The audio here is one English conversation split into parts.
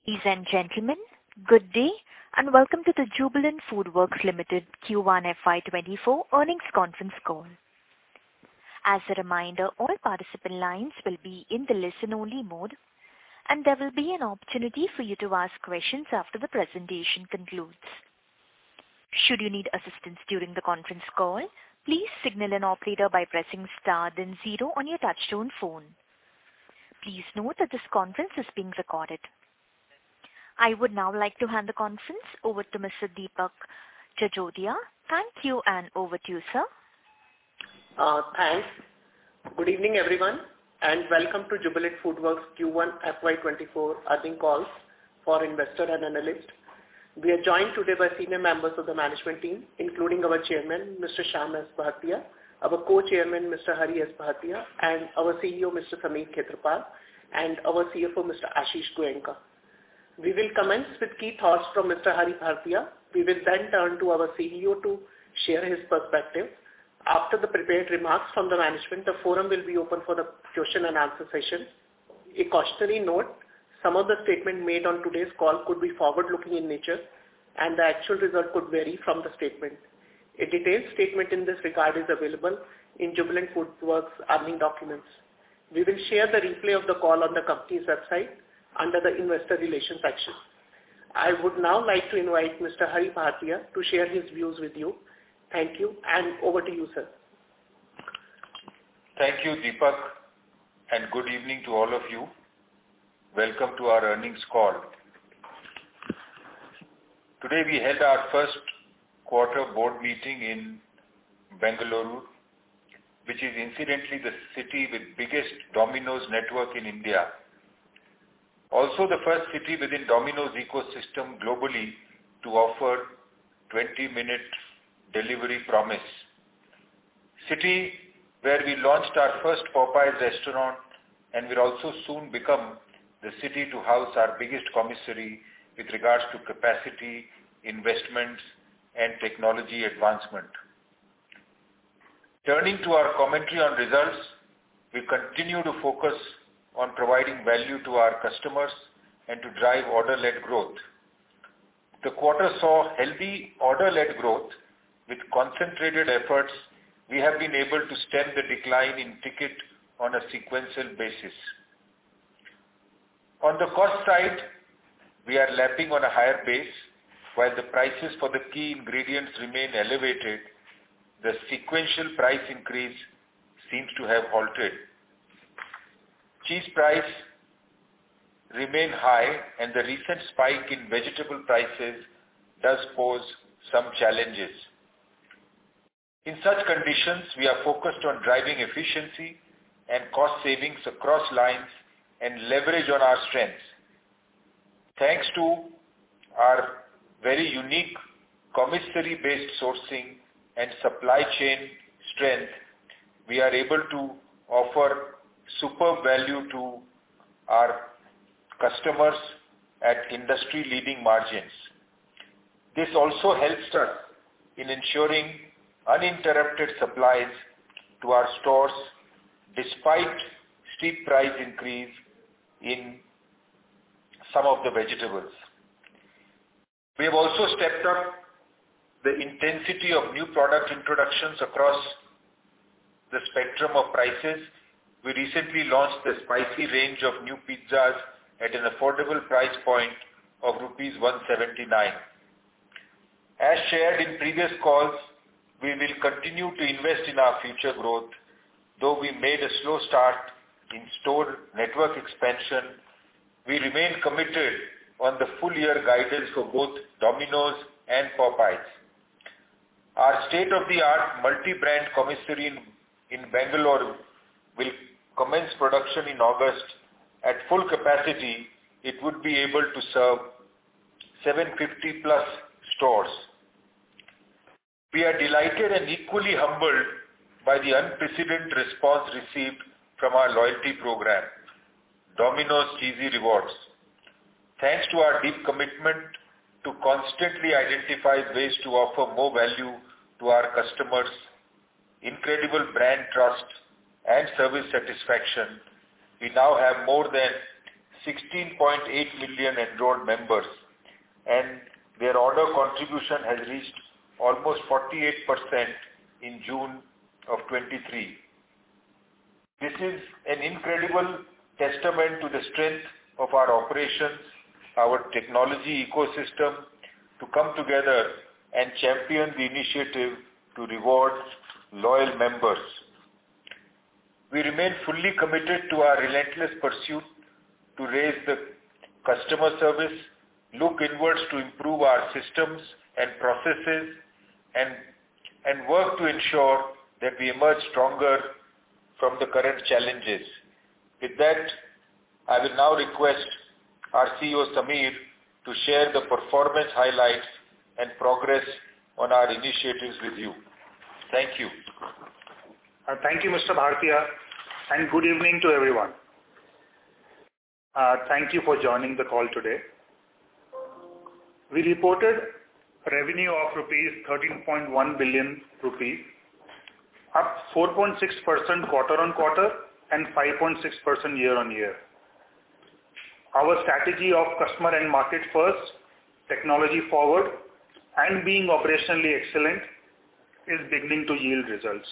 Ladies and gentlemen, good day, and welcome to the Jubilant FoodWorks Limited Q1 FY24 earnings conference call. As a reminder, all participant lines will be in the listen-only mode, and there will be an opportunity for you to ask questions after the presentation concludes. Should you need assistance during the conference call, please signal an operator by pressing star then 0 on your touchtone phone. Please note that this conference is being recorded. I would now like to hand the conference over to Mr. Deepak Jajodia. Thank you, and over to you, sir. Thanks. Good evening, everyone, and welcome to Jubilant FoodWorks Q1 FY24 earnings calls for investor and analyst. We are joined today by senior members of the management team, including our chairman, Mr. Shyam S. Bhartia, our co-chairman, Mr. Hari S. Bhartia, and our CEO, Mr. Sameer Khetarpal, and our CFO, Mr. Ashish Goenka. We will commence with key thoughts from Mr. Hari Bhartia. We will then turn to our CEO to share his perspective. After the prepared remarks from the management, the forum will be open for the question and answer session. A cautionary note, some of the statements made on today's call could be forward-looking in nature, and the actual result could vary from the statement. A detailed statement in this regard is available in Jubilant FoodWorks earnings documents. We will share the replay of the call on the company's website under the investor relations section. I would now like to invite Mr. Hari Bhartia to share his views with you. Thank you, and over to you, sir. Thank you, Deepak, and good evening to all of you. Welcome to our earnings call. Today we held our first quarter board meeting in Bengaluru, which is incidentally the city with biggest Domino's network in India. Also the first city within Domino's ecosystem globally to offer 20-minute delivery promise. City where we launched our first Popeyes restaurant and will also soon become the city to house our biggest commissary with regards to capacity, investments, and technology advancement. Turning to our commentary on results, we continue to focus on providing value to our customers and to drive order-led growth. The quarter saw healthy order-led growth. With concentrated efforts, we have been able to stem the decline in ticket on a sequential basis. On the cost side, we are lapping on a higher base. While the prices for the key ingredients remain elevated, the sequential price increase seems to have halted. Cheese price remain high, and the recent spike in vegetable prices does pose some challenges. In such conditions, we are focused on driving efficiency and cost savings across lines and leverage on our strengths. Thanks to our very unique commissary-based sourcing and supply chain strength, we are able to offer superb value to our customers at industry-leading margins. This also helps us in ensuring uninterrupted supplies to our stores despite steep price increase in some of the vegetables. We have also stepped up the intensity of new product introductions across the spectrum of prices. We recently launched the spicy range of new pizzas at an affordable price point of rupees 179. As shared in previous calls, we will continue to invest in our future growth. Though we made a slow start in store network expansion, we remain committed on the full year guidance for both Domino's and Popeyes. Our state-of-the-art multi-brand commissary in Bangalore will commence production in August. At full capacity, it would be able to serve 750 plus stores. We are delighted and equally humbled by the unprecedented response received from our loyalty program, Domino's Cheesy Rewards. Thanks to our deep commitment to constantly identify ways to offer more value to our customers, incredible brand trust, and service satisfaction, we now have more than 16.8 million enrolled members, and their order contribution has reached almost 48% in June of 23. This is an incredible testament to the strength of our operations, our technology ecosystem to come together and champion the initiative to reward loyal members. We remain fully committed to our relentless pursuit to raise the customer service, look inwards to improve our systems and processes, and work to ensure that we emerge stronger from the current challenges. With that, I will now request our CEO Sameer to share the performance highlights and progress on our initiatives with you. Thank you. Thank you, Mr. Bhartia, and good evening to everyone. Thank you for joining the call today. We reported revenue of rupees 13.1 billion rupees, up 4.6% quarter-on-quarter and 5.6% year-on-year. Our strategy of customer and market first, technology forward, and being operationally excellent is beginning to yield results.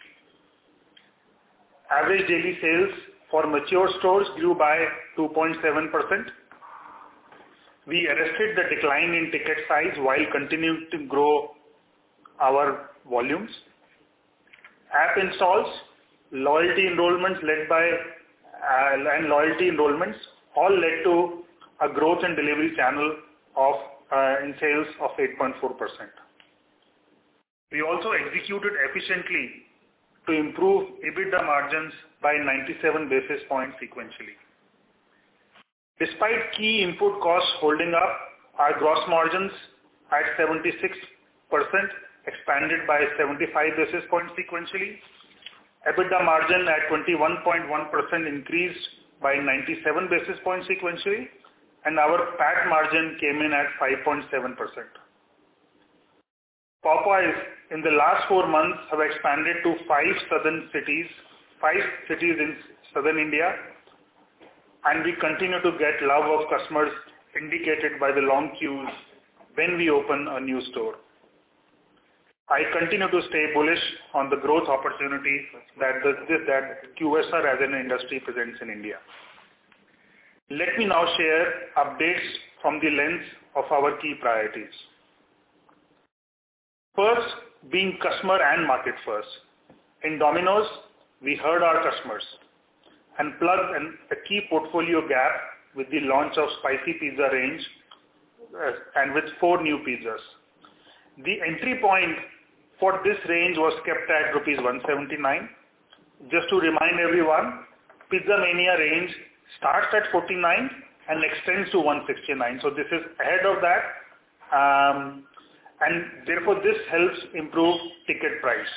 Average daily sales for mature stores grew by 2.7%. We arrested the decline in ticket size while continuing to grow our volumes. App installs, loyalty enrollments all led to a growth in delivery channel of in sales of 8.4%. We also executed efficiently to improve EBITDA margins by 97 basis points sequentially. Despite key input costs holding up, our gross margins at 76% expanded by 75 basis points sequentially. EBITDA margin at 21.1% increased by 97 basis points sequentially, and our PAT margin came in at 5.7%. Popeyes in the last 4 months have expanded to 5 cities in southern India, and we continue to get love of customers indicated by the long queues when we open a new store. I continue to stay bullish on the growth opportunity that QSR as an industry presents in India. Let me now share updates from the lens of our key priorities. First, being customer and market first. In Domino's, we heard our customers and plugged a key portfolio gap with the launch of spicy pizza range and with 4 new pizzas. The entry point for this range was kept at rupees 179. Just to remind everyone, Pizza Mania range starts at 49 and extends to 169. So this is ahead of that, and therefore this helps improve ticket price.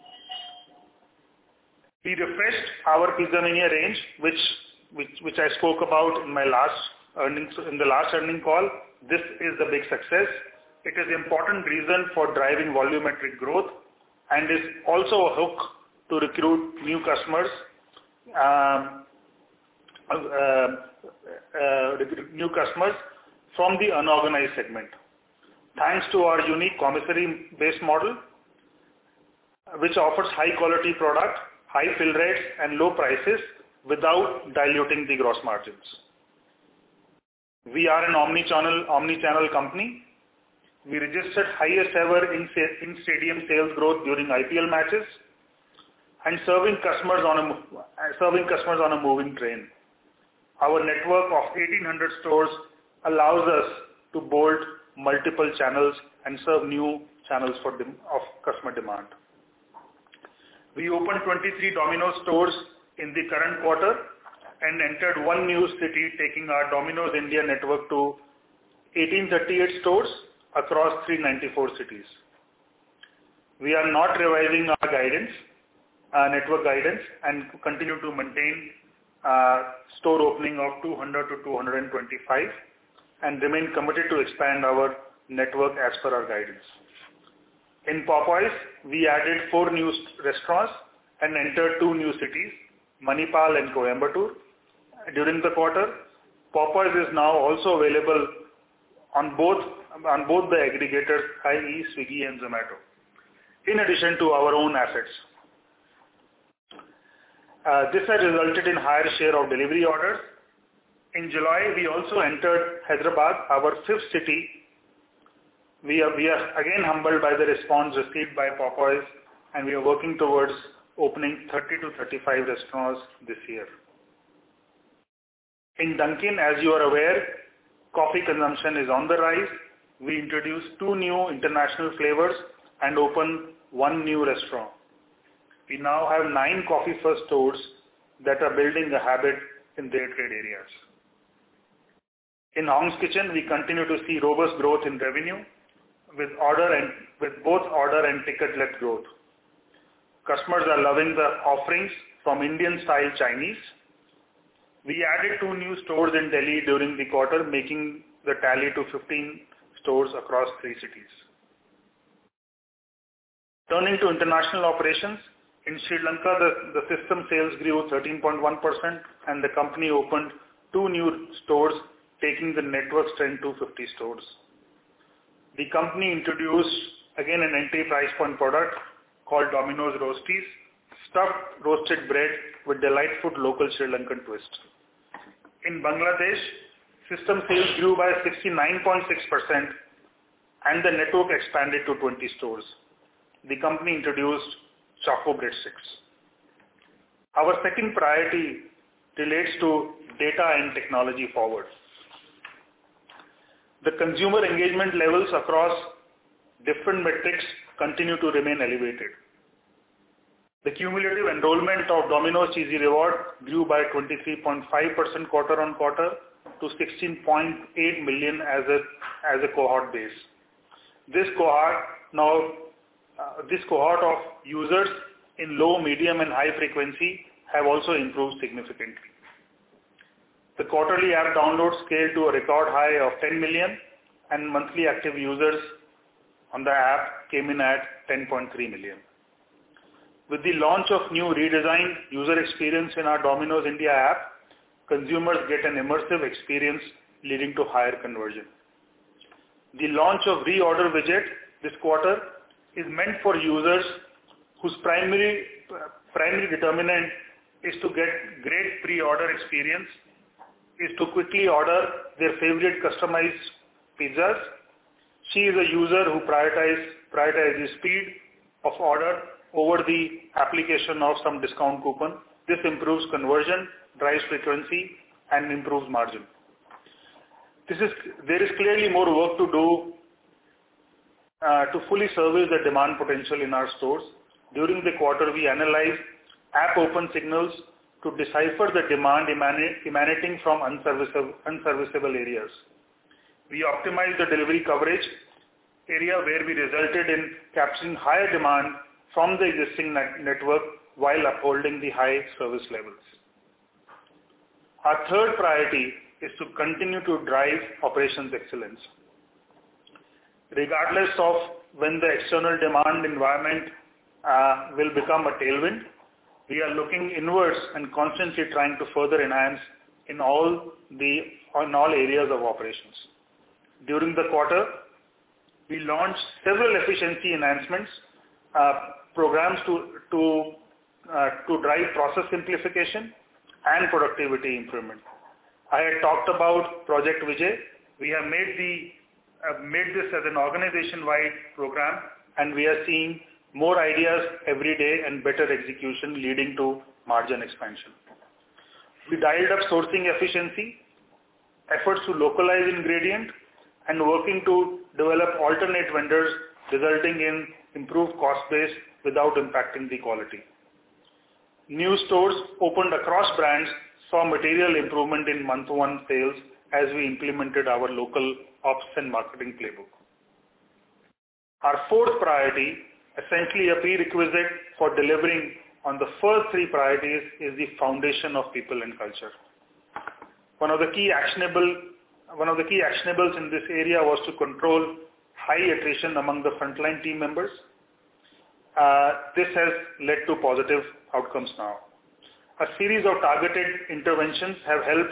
We refreshed our Pizza Mania range, which I spoke about in the last earning call. This is the big success. It is an important reason for driving volumetric growth and is also a hook to recruit new customers, from the unorganized segment. Thanks to our unique commissary-based model, which offers high-quality product, high fill rates, and low prices without diluting the gross margins. We are an omni-channel company. We registered highest ever in-stadium sales growth during IPL matches and serving customers on a moving train. Our network of 1,800 stores allows us to bolt multiple channels and serve new channels of customer demand. We opened 23 Domino's stores in the current quarter and entered 1 new city, taking our Domino's India network to 1,838 stores across 394 cities. We are not revising our network guidance, and continue to maintain store opening of 200 to 225 and remain committed to expand our network as per our guidance. In Popeyes, we added 4 new restaurants and entered 2 new cities, Manipal and Coimbatore, during the quarter, Popeyes is now also available on both the aggregators, i.e. Swiggy and Zomato, in addition to our own assets. This has resulted in higher share of delivery orders. In July, we also entered Hyderabad, our fifth city. We are again humbled by the response received by Popeyes, and we are working towards opening 30 to 35 restaurants this year. In Dunkin', as you are aware, coffee consumption is on the rise. We introduced 2 new international flavors and opened 1 new restaurant. We now have 9 Coffee First stores that are building a habit in their trade areas. In Hong's Kitchen, we continue to see robust growth in revenue with both order and ticket-led growth. Customers are loving the offerings from Indian-style Chinese. We added 2 new stores in Delhi during the quarter, making the tally to 15 stores across 3 cities. Turning to international operations, in Sri Lanka, the system sales grew 13.1% and the company opened 2 new stores, taking the network strength to 50 stores. The company introduced again an entry price point product called Domino's Roasties, stuffed roasted bread with delightful local Sri Lankan twist. In Bangladesh, system sales grew by 69.6% and the network expanded to 20 stores. The company introduced Choco Breadsticks. Our second priority relates to data and technology forward. The consumer engagement levels across different metrics continue to remain elevated. The cumulative enrollment of Domino's Cheesy Reward grew by 23.5% quarter on quarter to 16.8 million as a cohort base. This cohort of users in low, medium and high frequency have also improved significantly. The quarterly app downloads scaled to a record high of 10 million and monthly active users on the app came in at 10.3 million. With the launch of new redesigned user experience in our Domino's India app, consumers get an immersive experience leading to higher conversion. The launch of reorder widget this quarter is meant for users whose primary determinant is to get great pre-order experience, is to quickly order their favorite customized pizzas. She is a user who prioritizes speed of order over the application of some discount coupon. This improves conversion, drives frequency, and improves margin. There is clearly more work to do to fully service the demand potential in our stores. During the quarter, we analyzed app open signals to decipher the demand emanating from unserviceable areas. We optimized the delivery coverage area where we resulted in capturing higher demand from the existing network while upholding the high service levels. Our third priority is to continue to drive operations excellence. Regardless of when the external demand environment will become a tailwind, we are looking inwards and constantly trying to further enhance in all areas of operations. During the quarter, we launched several efficiency enhancements programs to drive process simplification and productivity improvement. I had talked about Project Vijay. We have made this as an organization-wide program, and we are seeing more ideas every day and better execution leading to margin expansion. We dialed up sourcing efficiency, efforts to localize ingredient, and working to develop alternate vendors, resulting in improved cost base without impacting the quality. New stores opened across brands saw material improvement in month 1 sales as we implemented our local ops and marketing playbook. Our fourth priority, essentially a prerequisite for delivering on the first 3 priorities, is the foundation of people and culture. One of the key actionables in this area was to control high attrition among the frontline team members. This has led to positive outcomes now. A series of targeted interventions have helped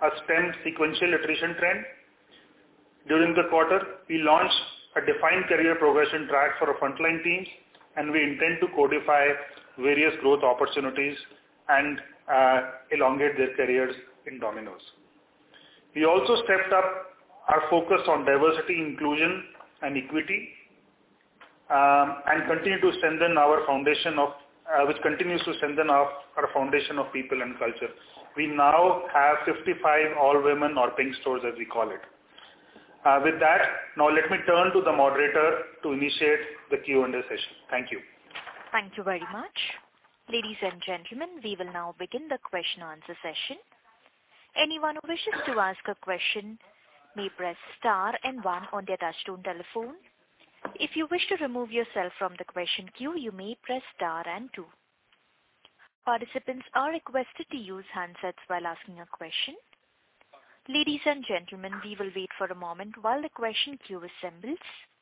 a stem sequential attrition trend. During the quarter, we launched a defined career progression track for our frontline teams, and we intend to codify various growth opportunities and elongate their careers in Domino's. We also stepped up our focus on diversity, inclusion, and equity, and continue to strengthen our foundation of which continues to strengthen our foundation of people and culture. We now have 55 all-women or pink stores, as we call it. With that, now let me turn to the moderator to initiate the Q&A session. Thank you. Thank you very much. Ladies and gentlemen, we will now begin the question-answer session. Anyone who wishes to ask a question may press star and 1 on their touchtone telephone. If you wish to remove yourself from the question queue, you may press star and 2. Participants are requested to use handsets while asking a question. Ladies and gentlemen, we will wait for a moment while the question queue assembles.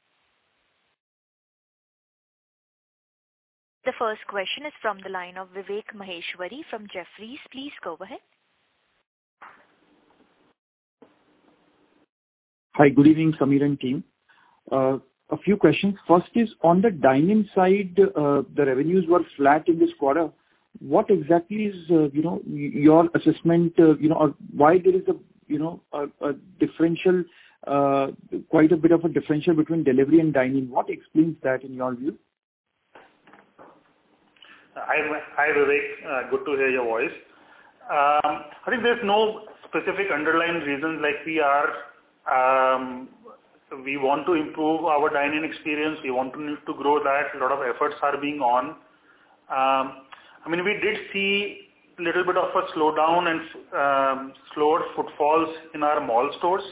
The first question is from the line of Vivek Maheshwari from Jefferies. Please go ahead. Hi, good evening, Samir and team. A few questions. First is on the dine-in side, the revenues were flat in this quarter. What exactly is, your assessment, or why there is a differential, quite a bit of a differential between delivery and dine-in? What explains that in your view? Hi Vivek, good to hear your voice. I think there's no specific underlying reasons like we want to improve our dine-in experience. We want to grow that. A lot of efforts are being on. We did see a little bit of a slowdown and slower footfalls in our mall stores.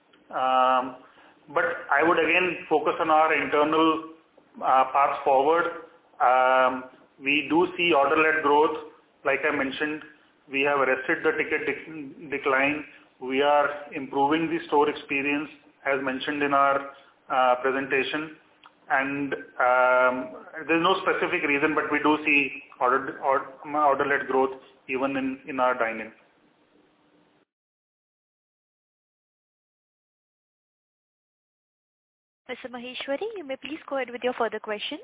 But I would again focus on our internal path forward. We do see order-led growth. Like I mentioned, we have arrested the ticket decline. We are improving the store experience as mentioned in our presentation. And there's no specific reason, but we do see order-led growth even in our dine-in. Mr. Maheshwari, you may please go ahead with your further questions.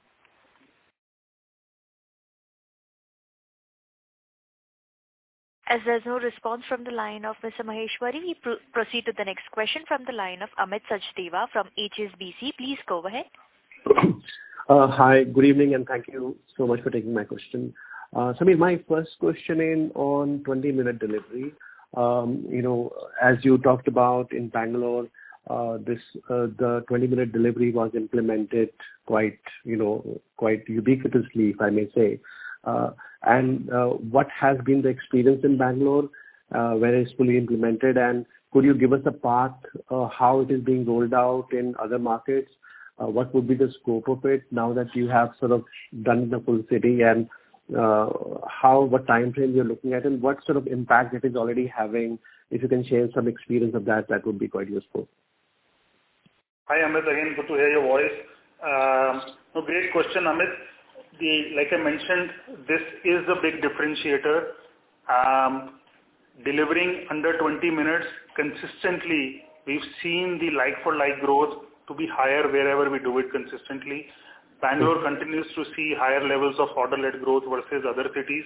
As there's no response from the line of Mr. Maheshwari, we proceed to the next question from the line of Amit Sachdeva from HSBC. Please go ahead. Hi, good evening, and thank you so much for taking my question. Samir, my first question is on 20-minute delivery. As you talked about in Bangalore, the 20-minute delivery was implemented quite ubiquitously, if I may say. And what has been the experience in Bangalore when it's fully implemented, and could you give us a path how it is being rolled out in other markets? What would be the scope of it now that you have sort of done the full city, and what time frame you're looking at, and what sort of impact it is already having? If you can share some experience of that would be quite useful. Hi Amit, again good to hear your voice. Great question, Amit. Like I mentioned, this is a big differentiator. Delivering under 20 minutes consistently, we've seen the like-for-like growth to be higher wherever we do it consistently. Bangalore continues to see higher levels of order-led growth versus other cities,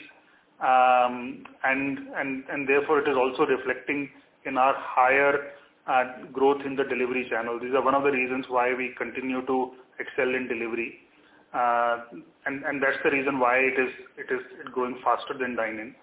and therefore it is also reflecting in our higher growth in the delivery channel. These are one of the reasons why we continue to excel in delivery. And that's the reason why it is going faster than dine-in.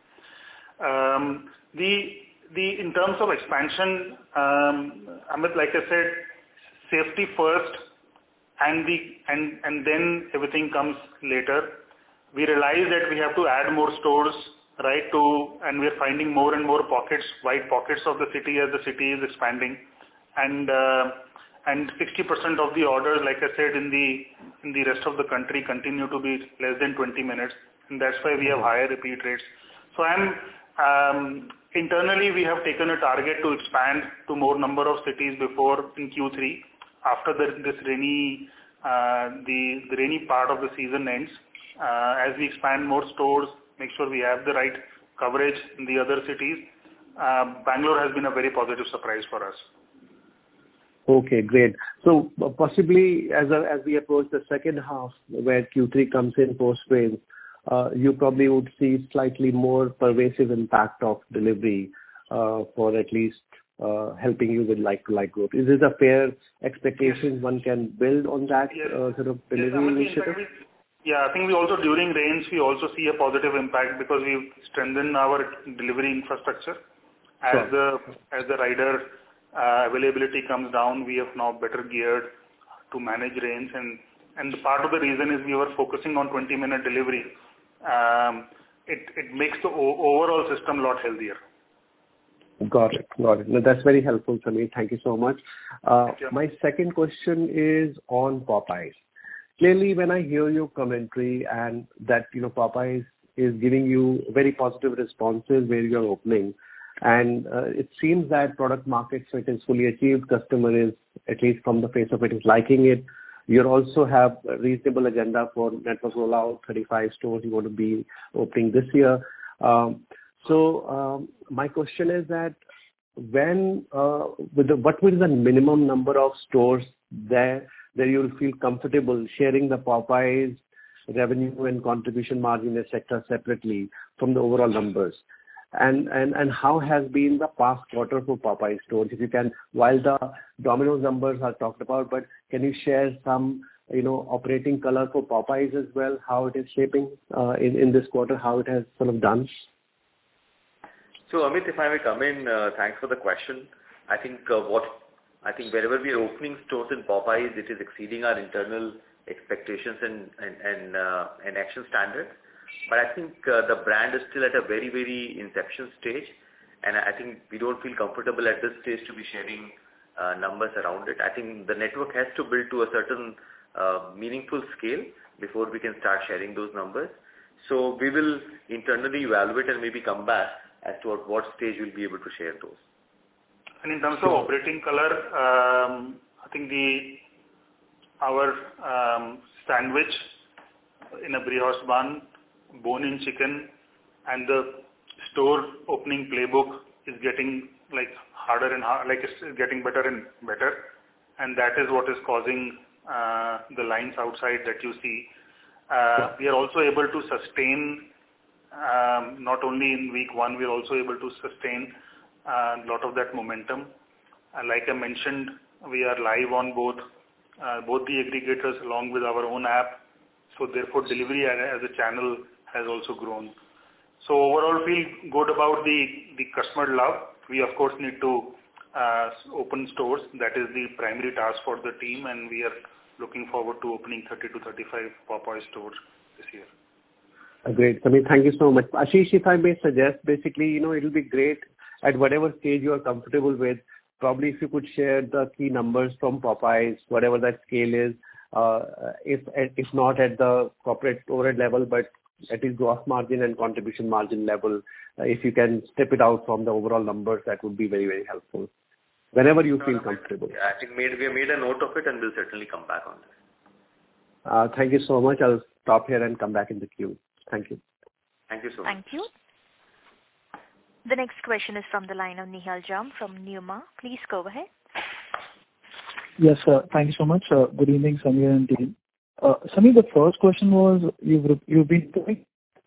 In terms of expansion, Amit, like I said, safety first, and then everything comes later. We realize that we have to add more stores, right? And we are finding more and more wide pockets of the city as the city is expanding, and 60% of the orders, like I said, in the rest of the country continue to be less than 20 minutes, and that's why we have higher repeat rates. So internally we have taken a target to expand to more number of cities before in Q3 after the rainy part of the season ends. As we expand more stores, make sure we have the right coverage in the other cities. Bangalore has been a very positive surprise for us. Okay, great. So possibly as we approach the second half, where Q3 comes in post-rain, you probably would see slightly more pervasive impact of delivery for at least helping you with like-to-like growth. Is this a fair expectation one can build on that sort of delivery initiative? Yeah, I think we also, during rains, we also see a positive impact because we've strengthened our delivery infrastructure. As the rider availability comes down, we have now better geared to manage rains, and part of the reason is we were focusing on 20-minute delivery. It makes the overall system a lot healthier. Got it. No, that's very helpful, Sameer. Thank you so much. My second question is on Popeyes. Clearly, when I hear your commentary and that Popeyes is giving you very positive responses where you're opening, and it seems that product market fit is fully achieved. Customer is, at least from the face of it, is liking it. You also have a reasonable agenda for network rollout, 35 stores you want to be opening this year. So my question is that what will be the minimum number of stores there you'll feel comfortable sharing the Popeyes revenue and contribution margin, etc., separately from the overall numbers? And how has been the past quarter for Popeyes stores? If you can, while the Domino's numbers are talked about, but can you share some operating color for Popeyes as well, how it is shaping in this quarter, how it has sort of done? So Amit, if I may come in, thanks for the question. I think wherever we are opening stores in Popeyes, it is exceeding our internal expectations and action standards. But I think the brand is still at a very, very inception stage, and I think we don't feel comfortable at this stage to be sharing numbers around it. I think the network has to build to a certain meaningful scale before we can start sharing those numbers. So we will internally evaluate and maybe come back as to at what stage we'll be able to share those. And in terms of operating color, I think our sandwich in a brioche bun, bone-in chicken, and the store opening playbook is getting harder and harder, it's getting better and better, and that is what is causing the lines outside that you see. We are also able to sustain, not only in week one, we are also able to sustain a lot of that momentum. Like I mentioned, we are live on both the aggregators along with our own app. So therefore, delivery as a channel has also grown. So overall, feel good about the customer love. We of course need to open stores. That is the primary task for the team, and we are looking forward to opening 30 to 35 Popeyes stores this year. Great, Sameer. Thank you so much. Ashish, if I may suggest, basically, it'll be great at whatever stage you are comfortable with. Probably if you could share the key numbers from Popeyes, whatever that scale is, if not at the corporate overhead level, but at least gross margin and contribution margin level, if you can step it out from the overall numbers, that would be very, very helpful. Whenever you feel comfortable. Yeah, I think we have made a note of it, and we'll certainly come back on this. Thank you so much. I'll stop here and come back in the queue. Thank you. Thank you so much. Thank you. The next question is from the line of Nihal Jham from Nuvama. Please go ahead. Yes, sir. Thank you so much. Good evening, Sameer and team. Sameer, the first question was, you've been doing...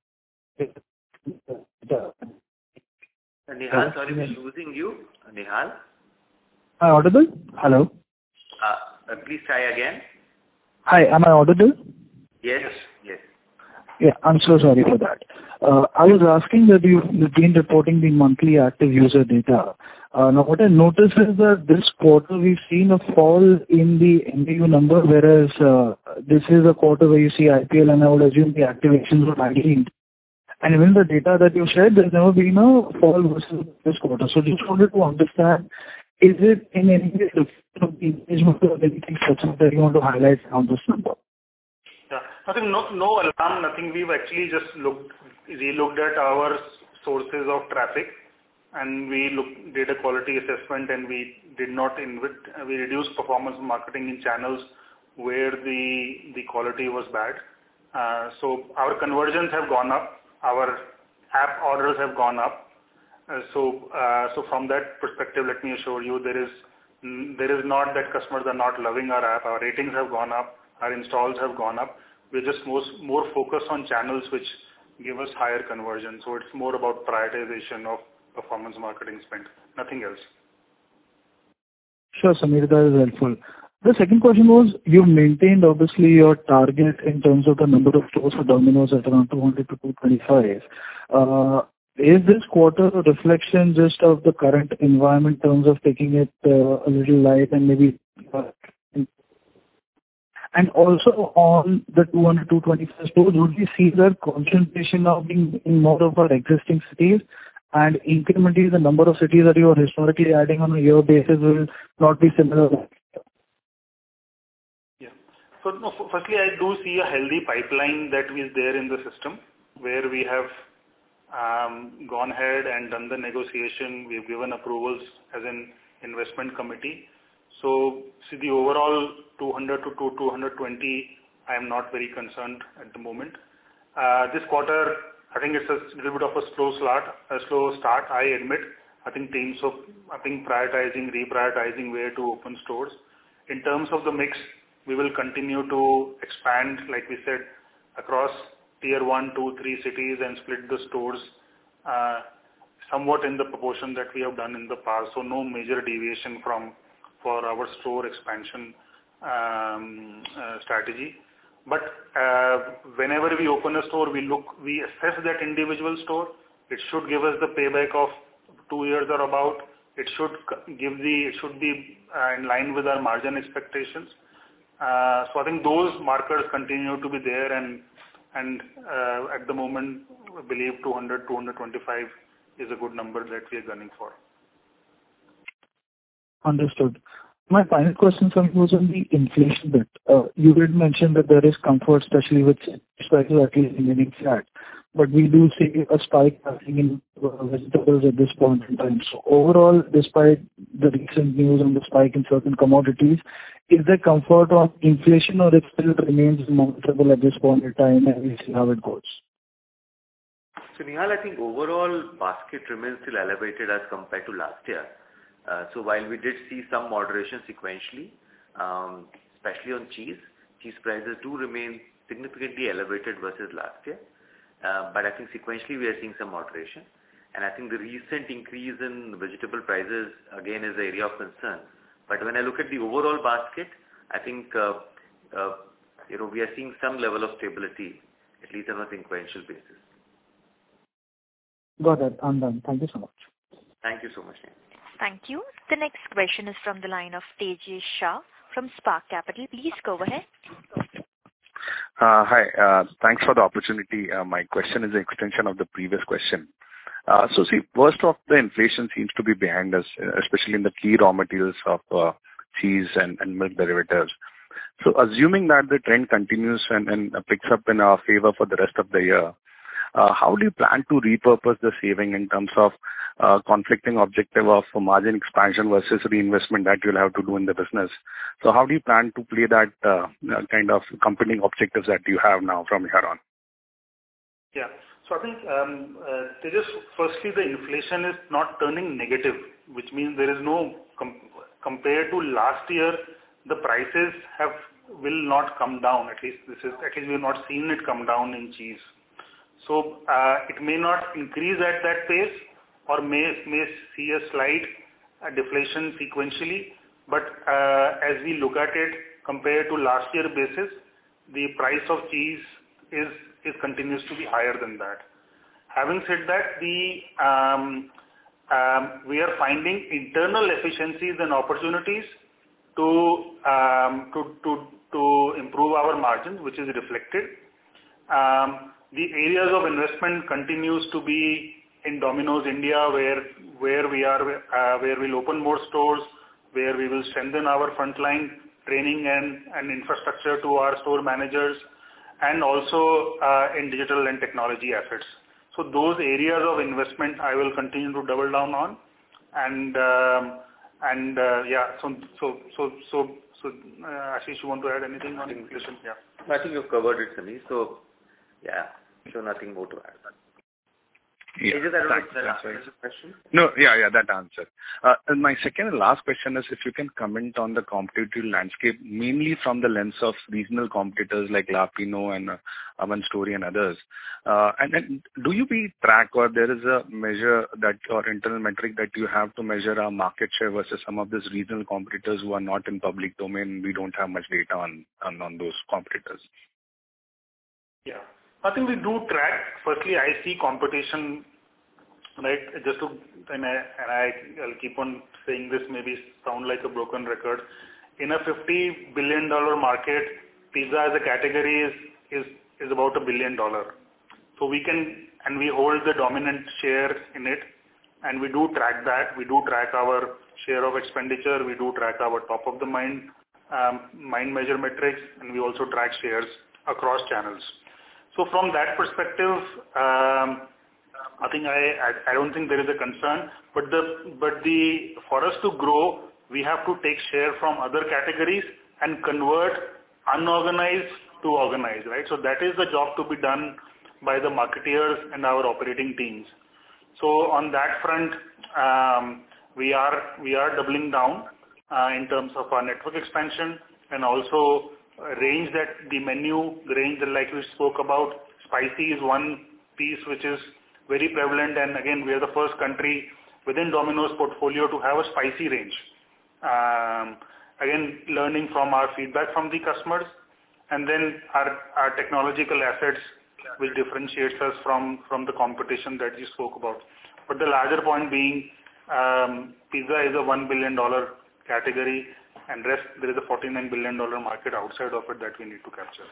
Nihal, sorry, we're losing you. Nihal? Am I audible? Hello? Please try again. Hi, am I audible? Yes. Yeah, I'm so sorry for that. I was asking that you've been reporting the monthly active user data. Now, what I noticed is that this quarter we've seen a fall in the MAU number, whereas this is a quarter where you see IPL, and I would assume the activations were maintained. And even the data that you shared, there's never been a fall versus this quarter. So just wanted to understand, is it in any way the engagement or anything such that you want to highlight on this number? Yeah, I think no alarm, nothing. We've actually just re-looked at our sources of traffic, and we did a quality assessment, and we reduced performance marketing in channels where the quality was bad. So our conversions have gone up, our app orders have gone up, So from that perspective, let me assure you, there is not that customers are not loving our app. Our ratings have gone up, our installs have gone up. We're just more focused on channels which give us higher conversion. So it's more about prioritization of performance marketing spend, nothing else. Sure, Samir, that is helpful. The second question was, you maintained obviously your target in terms of the number of stores for Domino's at around 200 to 225. Is this quarter a reflection just of the current environment in terms of taking it a little light and maybe and also on the 200 to 225 stores, would we see the concentration now being in more of our existing cities, and incrementally the number of cities that you are historically adding on a year basis will not be similar? Yeah. So no, firstly, I do see a healthy pipeline that is there in the system where we have gone ahead and done the negotiation. We've given approvals as an investment committee. So see, the overall 200 to 220, I am not very concerned at the moment. This quarter, I think it's a little bit of a slow start, I admit. I think reprioritizing where to open stores. In terms of the mix, we will continue to expand, like we said, across tier 1, 2, 3 cities and split the stores somewhat in the proportion that we have done in the past. So no major deviation for our store expansion strategy. But whenever we open a store, we assess that individual store. It should give us the payback of 2 years or about. It should be in line with our margin expectations. So I think those markers continue to be there, and at the moment, I believe 200, 225 is a good number that we are gunning for. Understood. My final question, sir, was on the inflation bit. You did mention that there is comfort, especially with prices at least remaining flat. But we do see a spike happening in vegetables at this point in time. So overall, despite the recent news on the spike in certain commodities, is there comfort on inflation, or it still remains monitorable at this point in time, and we see how it goes? So Nihal, I think overall basket remains still elevated as compared to last year. So while we did see some moderation sequentially, especially on cheese prices do remain significantly elevated versus last year. But I think sequentially we are seeing some moderation. And I think the recent increase in vegetable prices again is an area of concern. But when I look at the overall basket, I think we are seeing some level of stability, at least on a sequential basis. Got it. I'm done. Thank you so much. Thank you so much. Thank you. The next question is from the line of Tejas Shah from Spark Capital. Please go ahead. Hi. Thanks for the opportunity. My question is an extension of the previous question. So see, worst of the inflation seems to be behind us, especially in the key raw materials of cheese and milk derivatives. So assuming that the trend continues and picks up in our favor for the rest of the year, how do you plan to repurpose the saving in terms of conflicting objective of margin expansion versus reinvestment that you'll have to do in the business? So how do you plan to play that kind of competing objectives that you have now from here on? Yeah. So I think, Tejas, firstly, the inflation is not turning negative, which means there is no, compared to last year, the prices will not come down. At least we have not seen it come down in cheese. So it may not increase at that pace, or may see a slight deflation sequentially. But as we look at it compared to last year basis, the price of cheese continues to be higher than that. Having said that, we are finding internal efficiencies and opportunities to improve our margins, which is reflected. The areas of investment continues to be in Domino's India, where we'll open more stores, where we will strengthen our frontline training and infrastructure to our store managers, and also in digital and technology assets. So those areas of investment I will continue to double down on, and Ashish, you want to add anything on inflation? Yeah, I think you've covered it, Samir. So yeah, so nothing more to add. Yeah, I don't know thanks. if that answers the question. No, yeah, that answered. And my second and last question is if you can comment on the competitive landscape, mainly from the lens of regional competitors like La Pino and Avan Story and others. And do you track or there is a measure that or internal metric that you have to measure our market share versus some of these regional competitors who are not in public domain? We don't have much data on those competitors. Yeah. I think we do track. Firstly, I see competition, right? I'll keep on saying this, maybe sound like a broken record. In a $50 billion market, pizza as a category is about $1 billion. So we hold the dominant share in it, and we do track that. We do track our share of expenditure. We do track our top of the mind measure metrics, and we also track shares across channels. So from that perspective, I think I don't think there is a concern. But for us to grow, we have to take share from other categories and convert unorganized to organized, right? So that is the job to be done by the marketeers and our operating teams. So on that front, we are doubling down in terms of our network expansion and also range that the menu, the range that like we spoke about, spicy is one piece which is very prevalent, and again we are the first country within Domino's portfolio to have a spicy range. Again, learning from our feedback from the customers, and then our technological assets which differentiates us from the competition that you spoke about. But the larger point being, pizza is a $1 billion category, and rest there is a $49 billion market outside of it that we need to capture.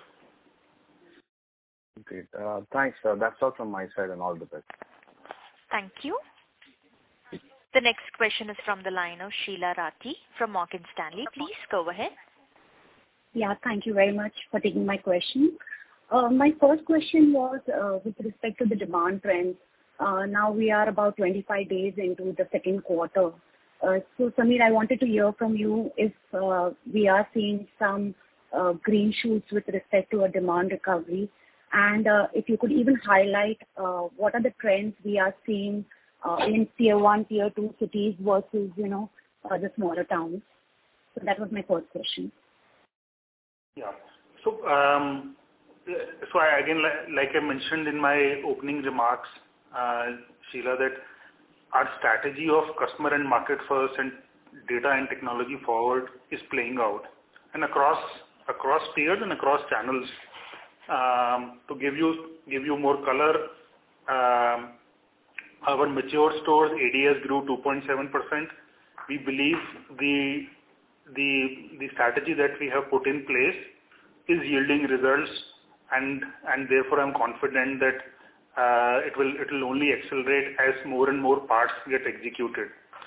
Great. Thanks. That's all from my side, and all the best. Thank you. The next question is from the line of Sheela Rathi from Morgan Stanley. Please go ahead. Yeah, thank you very much for taking my question. My first question was with respect to the demand trends. Now we are about 25 days into the second quarter. So Sameer, I wanted to hear from you if we are seeing some green shoots with respect to a demand recovery, and if you could even highlight what are the trends we are seeing in tier 1, tier 2 cities versus the smaller towns. So that was my first question. Yeah. So again, like I mentioned in my opening remarks, Sheila, that our strategy of customer and market first and data and technology forward is playing out, and across tiers and across channels. To give you more color, our mature stores ADS grew 2.7%. We believe the strategy that we have put in place is yielding results, and therefore I'm confident that it will only accelerate as more and more parts get executed.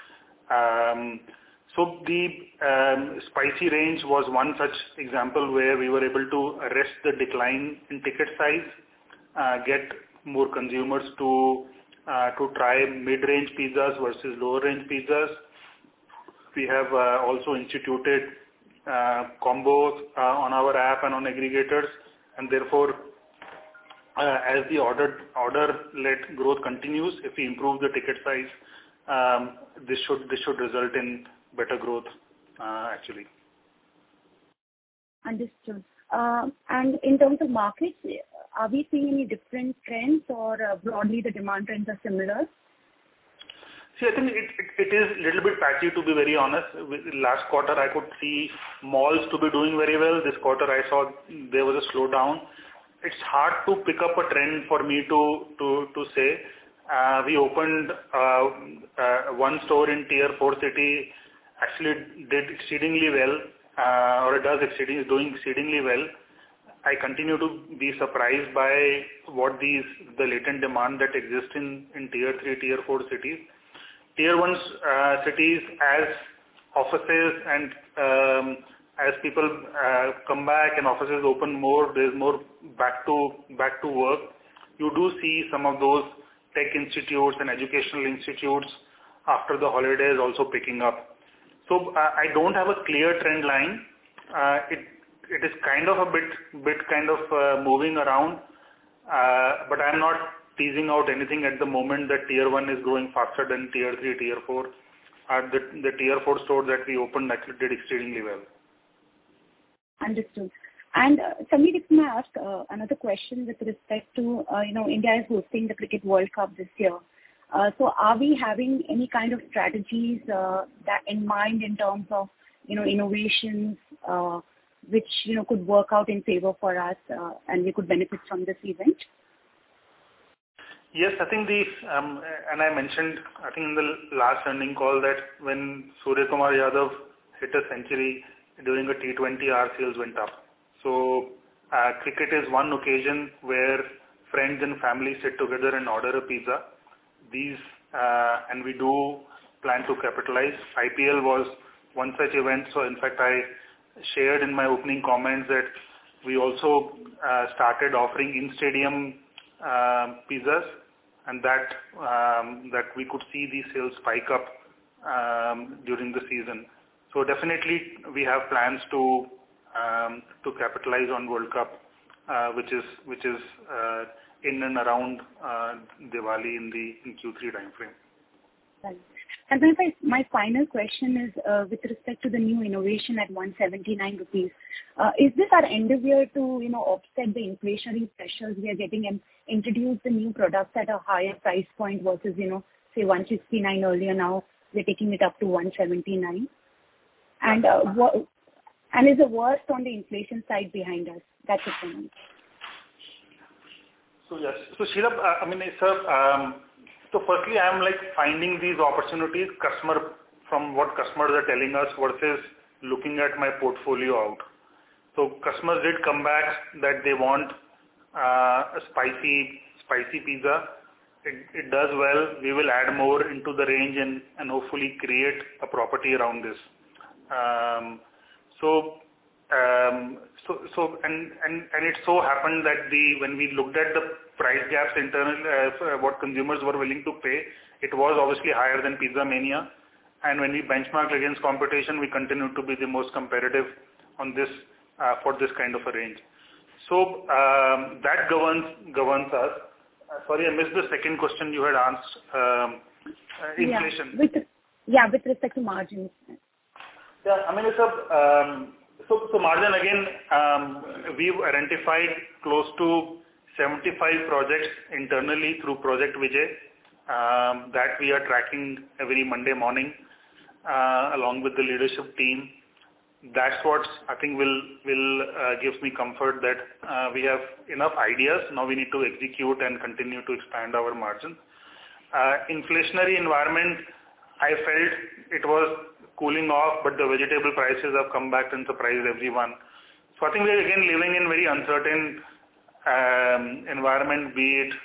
So the spicy range was one such example where we were able to arrest the decline in ticket size, get more consumers to try mid-range pizzas versus lower-range pizzas. We have also instituted combos on our app and on aggregators, and therefore as the order-led growth continues, if we improve the ticket size, this should result in better growth actually. Understood. And in terms of markets, are we seeing any different trends, or broadly the demand trends are similar? See, I think it is a little bit patchy, to be very honest. Last quarter I could see malls to be doing very well. This quarter I saw there was a slowdown. It's hard to pick up a trend for me to say. We opened one store in tier 4 city, actually did exceedingly well, is doing exceedingly well. I continue to be surprised by what the latent demand that exists in tier 3, tier 4 cities. Tier 1 cities, as offices and as people come back and offices open more, there's more back to work. You do see some of those tech institutes and educational institutes after the holidays also picking up. So I don't have a clear trend line. It is kind of a bit moving around, but I'm not teasing out anything at the moment that tier 1 is growing faster than tier 3, tier 4. The tier 4 store that we opened actually did exceedingly well. Understood. And Sameer, if I may ask another question with respect to, India is hosting the Cricket World Cup this year. So are we having any kind of strategies that in mind in terms of, innovations which, could work out in favor for us and we could benefit from this event? Yes, I think and I mentioned, I think in the last earning call that when Surya Kumar Yadav hit a century during a T20, our sales went up. So cricket is one occasion where friends and family sit together and order a pizza. And we do plan to capitalize. IPL was one such event. So in fact, I shared in my opening comments that we also started offering in-stadium pizzas, and that we could see these sales spike up during the season. So definitely we have plans to capitalize on World Cup, which is in and around Diwali in Q3 time frame. Right. And then my final question is with respect to the new innovation at 179 rupees. Is this our endeavor to offset the inflationary pressures we are getting and introduce the new products at a higher price point versus say 169 earlier? Now we're taking it up to 179. And is the worst on the inflation side behind us? That's it for me. So yes. So Sheila, so firstly, I am finding these opportunities from what customers are telling us versus looking at my portfolio out. So customers did come back that they want a spicy pizza. It does well. We will add more into the range and hopefully create a property around this. And it so happened that when we looked at the price gaps internal, what consumers were willing to pay, it was obviously higher than Pizza Mania. And when we benchmarked against competition, we continued to be the most competitive on this for this kind of a range. So that governs us. Sorry, I missed the second question you had asked. Inflation. With respect to margins. Yeah, so margin again, we've identified close to 75 projects internally through Project Vijay that we are tracking every Monday morning along with the leadership team. That's what I think will gives me comfort that we have enough ideas. Now we need to execute and continue to expand our margin. Inflationary environment, I felt it was cooling off, but the vegetable prices have come back and surprised everyone. So I think we're again living in very uncertain environment, be it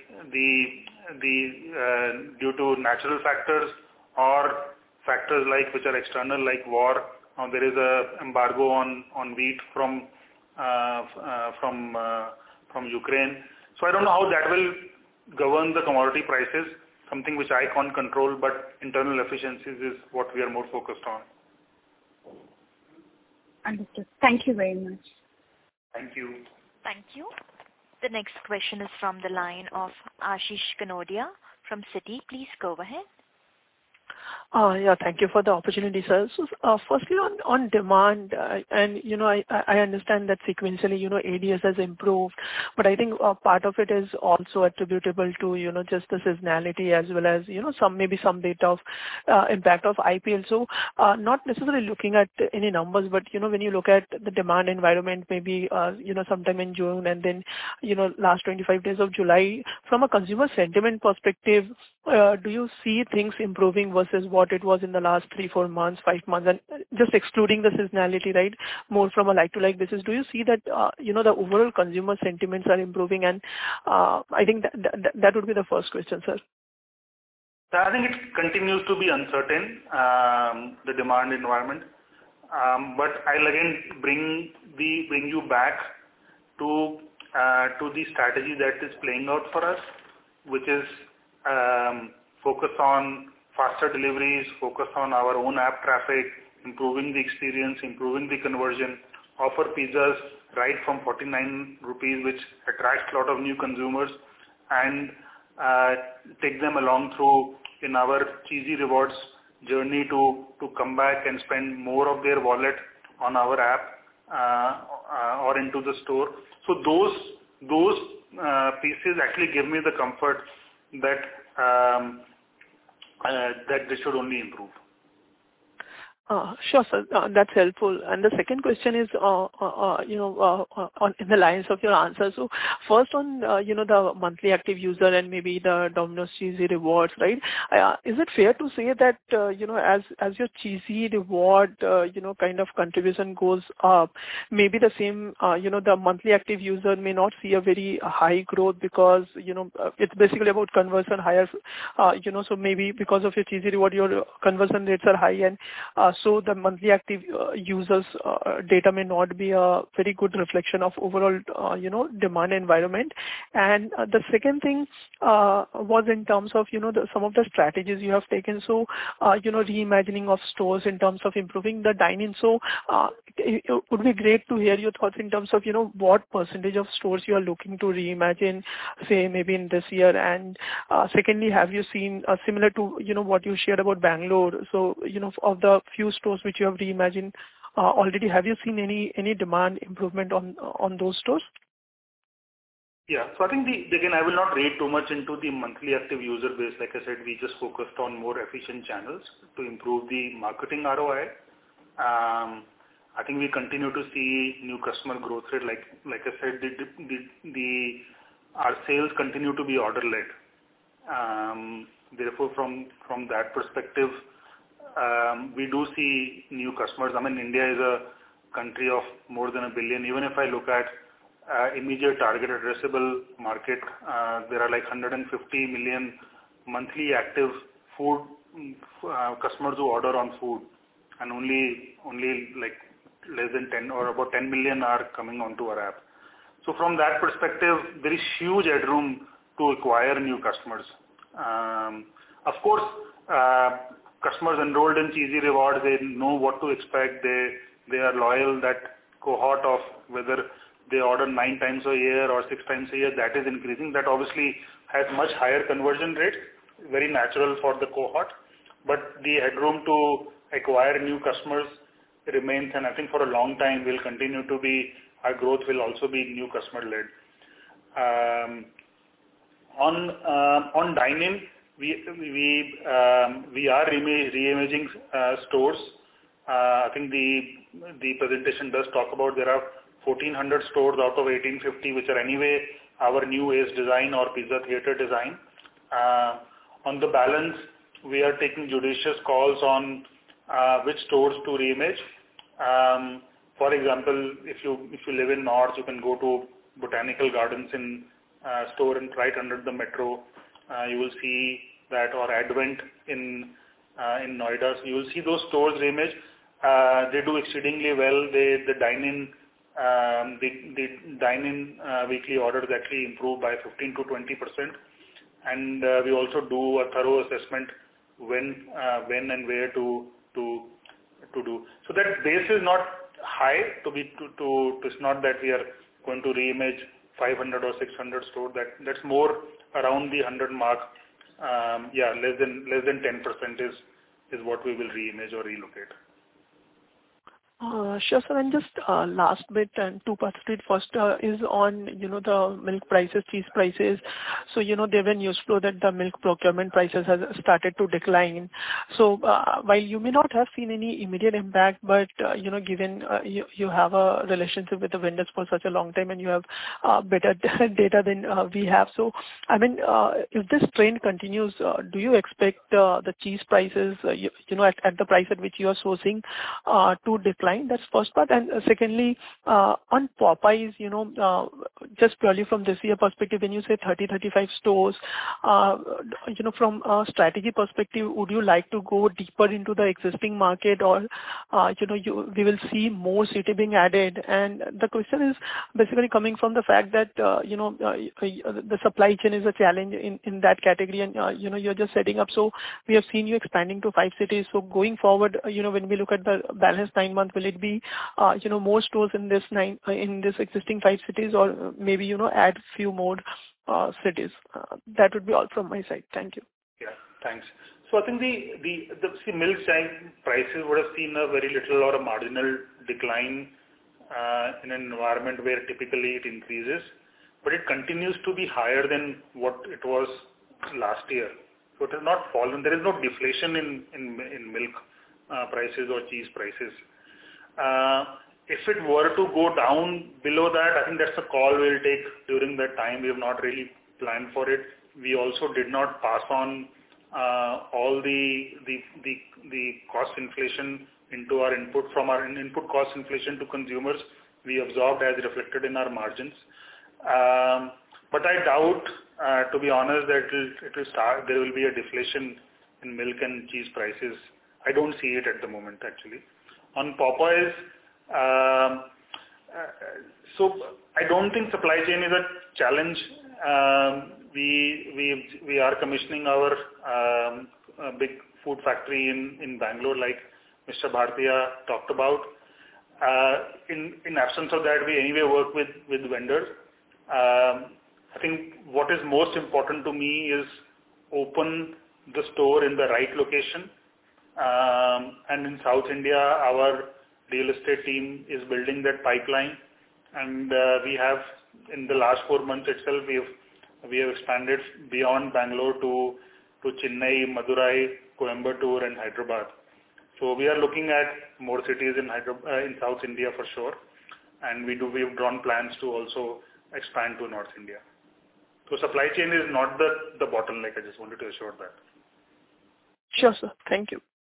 due to natural factors or factors which are external like war. There is a embargo on wheat from Ukraine. So I don't know how that will govern the commodity prices, something which I can't control, but internal efficiencies is what we are more focused on. Understood. Thank you very much. Thank you. Thank you. The next question is from the line of Ashish Kanodia from Citi. Please go ahead. Yeah, thank you for the opportunity, sir. So, firstly on demand, and I understand that sequentially, ADS has improved, but I think part of it is also attributable to, just the seasonality as well as, some bit of impact of IPL. So, not necessarily looking at any numbers, but, when you look at the demand environment, maybe, sometime in June and then, last 25 days of July, from a consumer sentiment perspective, do you see things improving versus what it was in the last 3-4 months, 5 months, and just excluding the seasonality, right? More from a like-to-like basis, do you see that the overall consumer sentiments are improving? And I think that would be the first question, sir. I think it continues to be uncertain, the demand environment. But I'll again bring you back to the strategy that is playing out for us, which is focus on faster deliveries, focus on our own app traffic, improving the experience, improving the conversion, offer pizzas right from 49 rupees, which attracts a lot of new consumers, and take them along through in our Cheesy Rewards journey to come back and spend more of their wallet on our app or into the store. So those pieces actually give me the comfort that that this should only improve. Sure, sir. That's helpful. And the second question is, in the lines of your answer. So first on, the monthly active user and maybe the Domino's Cheesy Rewards, right? Is it fair to say that, as your Cheesy Reward, kind of contribution goes up, maybe the same, the monthly active user may not see a very high growth because, it's basically about conversion higher, so maybe because of your Cheesy Reward, your conversion rates are high and, so the monthly active users data may not be a very good reflection of overall, demand environment. And the second thing was in terms of, some of the strategies you have taken. So, reimagining of stores in terms of improving the dine-in. So it would be great to hear your thoughts in terms of, what percentage of stores you are looking to reimagine, say maybe in this year. And secondly, have you seen similar to, what you shared about Bangalore? So, of the few stores which you have reimagined already, have you seen any demand improvement on those stores? Yeah. So I think again, I will not read too much into the monthly active user base. Like I said, we just focused on more efficient channels to improve the marketing ROI. I think we continue to see new customer growth rate. Like I said, our sales continue to be order led. Therefore, from that perspective, we do see new customers. I mean, India is a country of more than 1 billion. Even if I look at immediate target addressable market, there are like 150 million monthly active food customers who order on food, and only like less than 10 or about 10 million are coming onto our app. So from that perspective, there is huge headroom to acquire new customers. Of course, customers enrolled in Cheesy Rewards, they know what to expect. They are loyal. That cohort of whether they order 9 times a year or 6 times a year, that is increasing. That obviously has much higher conversion rates, very natural for the cohort. But the headroom to acquire new customers remains, and I think for a long time will continue to be, our growth will also be new customer led. On dine-in, we are reimaging stores. I think the presentation does talk about there are 1,400 stores out of 1,850 which are anyway our new age design or pizza theater design. On the balance, we are taking judicious calls on which stores to reimage. For example, if you live in North, you can go to Botanical Gardens in store and right under the metro. You will see that, or Advent in Noida. So you will see those stores reimage. They do exceedingly well. The dine-in weekly orders actually improve by 15 to 20%. And we also do a thorough assessment when and where to do. So that base is not high it's not that we are going to reimage 500 or 600 stores. That's more around the 100 mark. Less than 10% is what we will reimage or relocate. Sure, sir. And just last bit and two parts to it. First is on, the milk prices, cheese prices. So, there were news flow that the milk procurement prices has started to decline. So, while you may not have seen any immediate impact, but, given you have a relationship with the vendors for such a long time and you have better data than we have. So, I mean, if this trend continues, do you expect the cheese prices, at the price at which you are sourcing to decline? That's first part. And secondly, on Popeyes, just purely from this year perspective, when you say 30-35 stores, from a strategy perspective, would you like to go deeper into the existing market, or we will see more city being added? And the question is basically coming from the fact that the supply chain is a challenge in that category, and you're just setting up. So we have seen you expanding to 5 cities. So going forward, when we look at the balanced 9 months, will it be, more stores in this existing 5 cities, or maybe, add few more cities? That would be all from my side. Thank you. Yeah, thanks. So I think the milk prices would have seen a very little or a marginal decline in an environment where typically it increases, but it continues to be higher than what it was last year. So it has not fallen. There is no deflation in milk prices or cheese prices. If it were to go down below that, I think that's a call we'll take during that time. We have not really planned for it. We also did not pass on all the cost inflation into our input cost inflation to consumers. We absorbed as reflected in our margins. But I doubt, to be honest, that there will be a deflation in milk and cheese prices. I don't see it at the moment, actually. On Popeyes, so I don't think supply chain is a challenge. We are commissioning our big food factory in Bangalore, like Mr. Bhartiya talked about. In absence of that, we anyway work with vendors. I think what is most important to me is open the store in the right location. And in South India, our real estate team is building that pipeline. And we have, in the last 4 months itself, we have expanded beyond Bangalore to Chennai, Madurai, Coimbatore, and Hyderabad. So we are looking at more cities in South India for sure, and we've drawn plans to also expand to North India. So supply chain is not the bottleneck. I just wanted to assure that. Sure, sir. Thank you.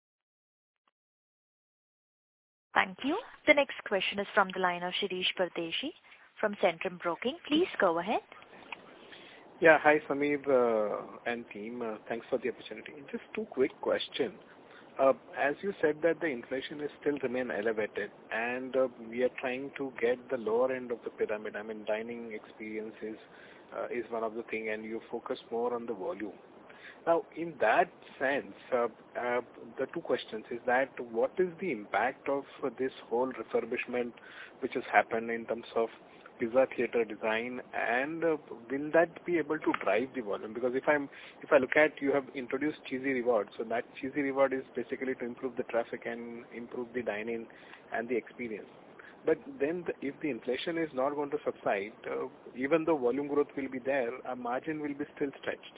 Thank you. The next question is from the line of Shirish Pardeshi from Centrum Broking. Please go ahead. Yeah, hi Sameer and team. Thanks for the opportunity. Just 2 quick questions. As you said that the inflation is still remain elevated, and we are trying to get the lower end of the pyramid. I mean, dining experiences is one of the thing, and you focus more on the volume. Now, in that sense, the 2 questions is that what is the impact of this whole refurbishment which has happened in terms of pizza theater design, and will that be able to drive the volume? Because if I look at, you have introduced Cheesy Reward, so that Cheesy Reward is basically to improve the traffic and improve the dining and the experience. But then if the inflation is not going to subside, even though volume growth will be there, our margin will be still stretched.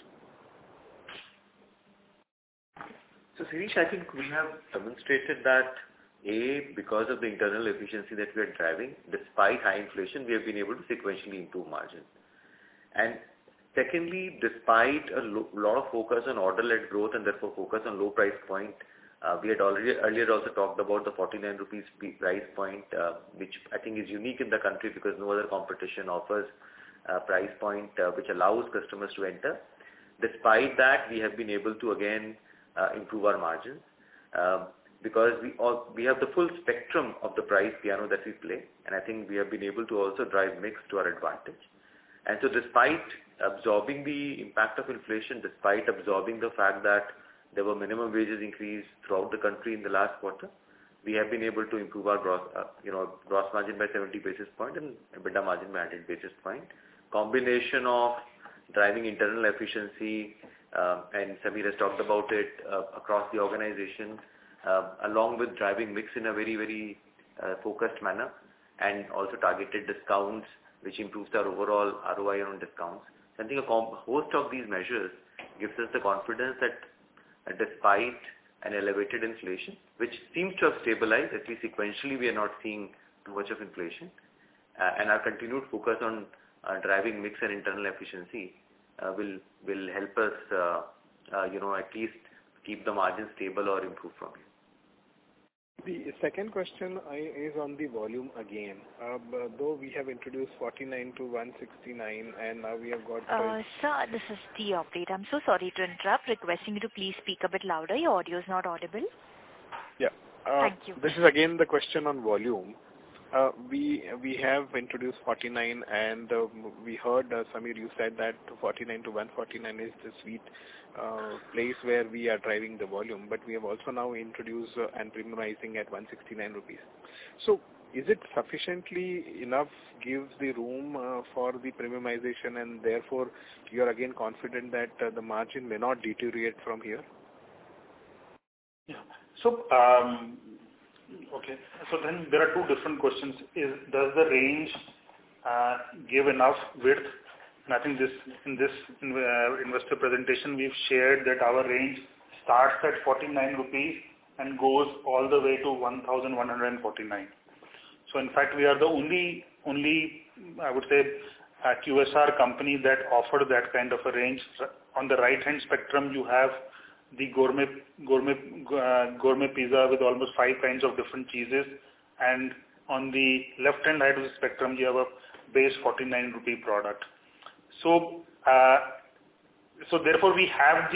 So Sirish, I think we have demonstrated that because of the internal efficiency that we are driving, despite high inflation, we have been able to sequentially improve margin. And secondly, despite a lot of focus on order-led growth and therefore focus on low price point, we had earlier also talked about the 49 rupees price point, which I think is unique in the country because no other competition offers a price point which allows customers to enter. Despite that, we have been able to again improve our margins. Because we have the full spectrum of the price piano that we play, and I think we have been able to also drive mix to our advantage. And so despite absorbing the impact of inflation, despite absorbing the fact that there were minimum wages increase throughout the country in the last quarter, we have been able to improve our gross margin by 70 basis points and EBITDA margin by 100 basis points. Combination of driving internal efficiency, and Sameer has talked about it across the organization, along with driving mix in a very, very focused manner, and also targeted discounts, which improves our overall ROI on discounts. I think a host of these measures gives us the confidence that despite an elevated inflation, which seems to have stabilized, at least sequentially we are not seeing too much of inflation, and our continued focus on driving mix and internal efficiency will help us, at least keep the margin stable or improve from here. The second question is on the volume again. Though we have introduced 49 to 169, and now we have got... Sir, this is the operator. I'm so sorry to interrupt. Requesting you to please speak a bit louder. Your audio is not audible. Yeah. Thank you. This is again the question on volume. We have introduced 49, and we heard, Samir, you said that 49 to 149 is the sweet place where we are driving the volume, but we have also now introduced and premiumizing at 169 rupees. So is it sufficiently enough, gives the room for the premiumization, and therefore you are again confident that the margin may not deteriorate from here? Yeah. So, okay. So then there are two different questions. Does the range give enough width? And I think in this investor presentation, we've shared that our range starts at 49 rupees and goes all the way to 1,149. So in fact, we are the only I would say QSR company that offered that kind of a range. On the right hand spectrum, you have the gourmet pizza with almost 5 kinds of different cheeses, and on the left hand side of the spectrum, you have a base 49 rupee product. So therefore we have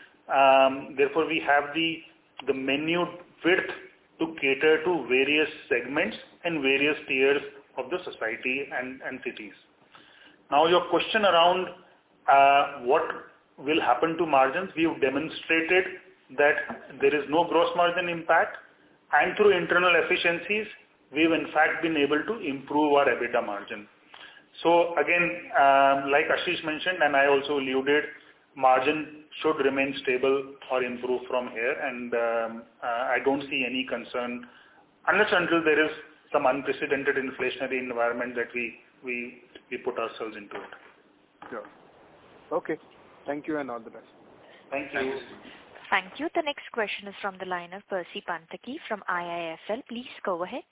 the menu width to cater to various segments and various tiers of the society and cities. Now your question around what will happen to margins, we have demonstrated that there is no gross margin impact, and through internal efficiencies, we've in fact been able to improve our EBITDA margin. So again, like Ashish mentioned, and I also alluded, margin should remain stable or improve from here, and I don't see any concern unless until there is some unprecedented inflationary environment that we put ourselves into it. Sure. Okay. Thank you and all the best. Thank you. Thank you. The next question is from the line of Percy Panthaki from IIFL. Please go ahead.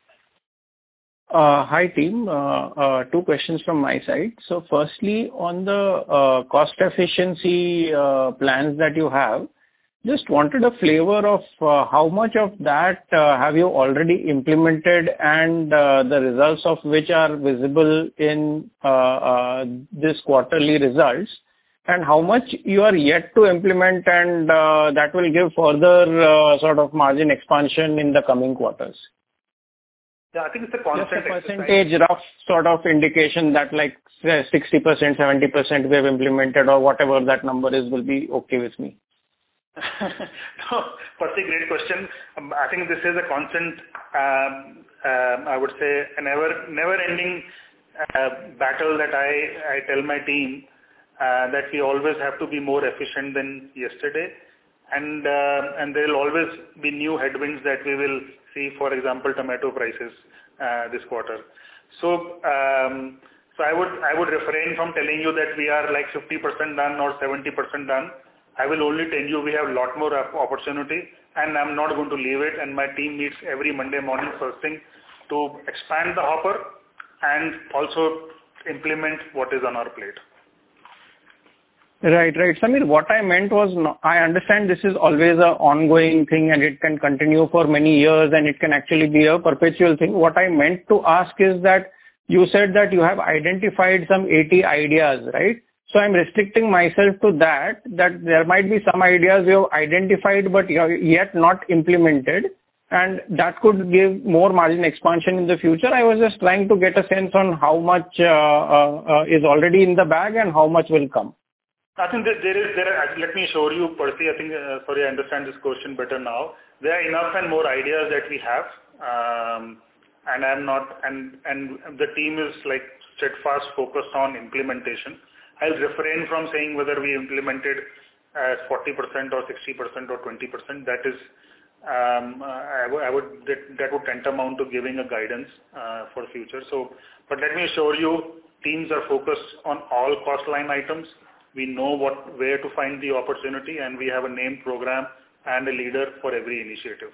Hi team, 2 questions from my side. So firstly, on the cost efficiency plans that you have, just wanted a flavor of how much of that have you already implemented, and the results of which are visible in this quarterly results, and how much you are yet to implement, and that will give further sort of margin expansion in the coming quarters. Yeah, I think it's a constant percentage, rough sort of indication that like 60%, 70% we have implemented, or whatever that number is, will be okay with me. Percy, great question. I think this is a constant, I would say, a never-ending battle that I tell my team that we always have to be more efficient than yesterday, and there will always be new headwinds that we will see, for example, tomato prices this quarter. So I would refrain from telling you that we are like 50% done or 70% done. I will only tell you we have a lot more opportunity, and I'm not going to leave it. And my team meets every Monday morning first thing to expand the hopper and also implement what is on our plate. Right. Samir, what I meant was, I understand this is always an ongoing thing and it can continue for many years and it can actually be a perpetual thing. What I meant to ask is that you said that you have identified some 80 ideas, right? So I'm restricting myself to that there might be some ideas you have identified but you have yet not implemented, and that could give more margin expansion in the future. I was just trying to get a sense on how much is already in the bag and how much will come. I think let me assure you, Percy, I think, sorry, I understand this question better now. There are enough and more ideas that we have, and the team is like steadfast focused on implementation. I'll refrain from saying whether we implemented 40% or 60% or 20%. That is, that would tantamount to giving a guidance for future. So, but let me assure you, teams are focused on all cost line items. We know where to find the opportunity, and we have a named program and a leader for every initiative.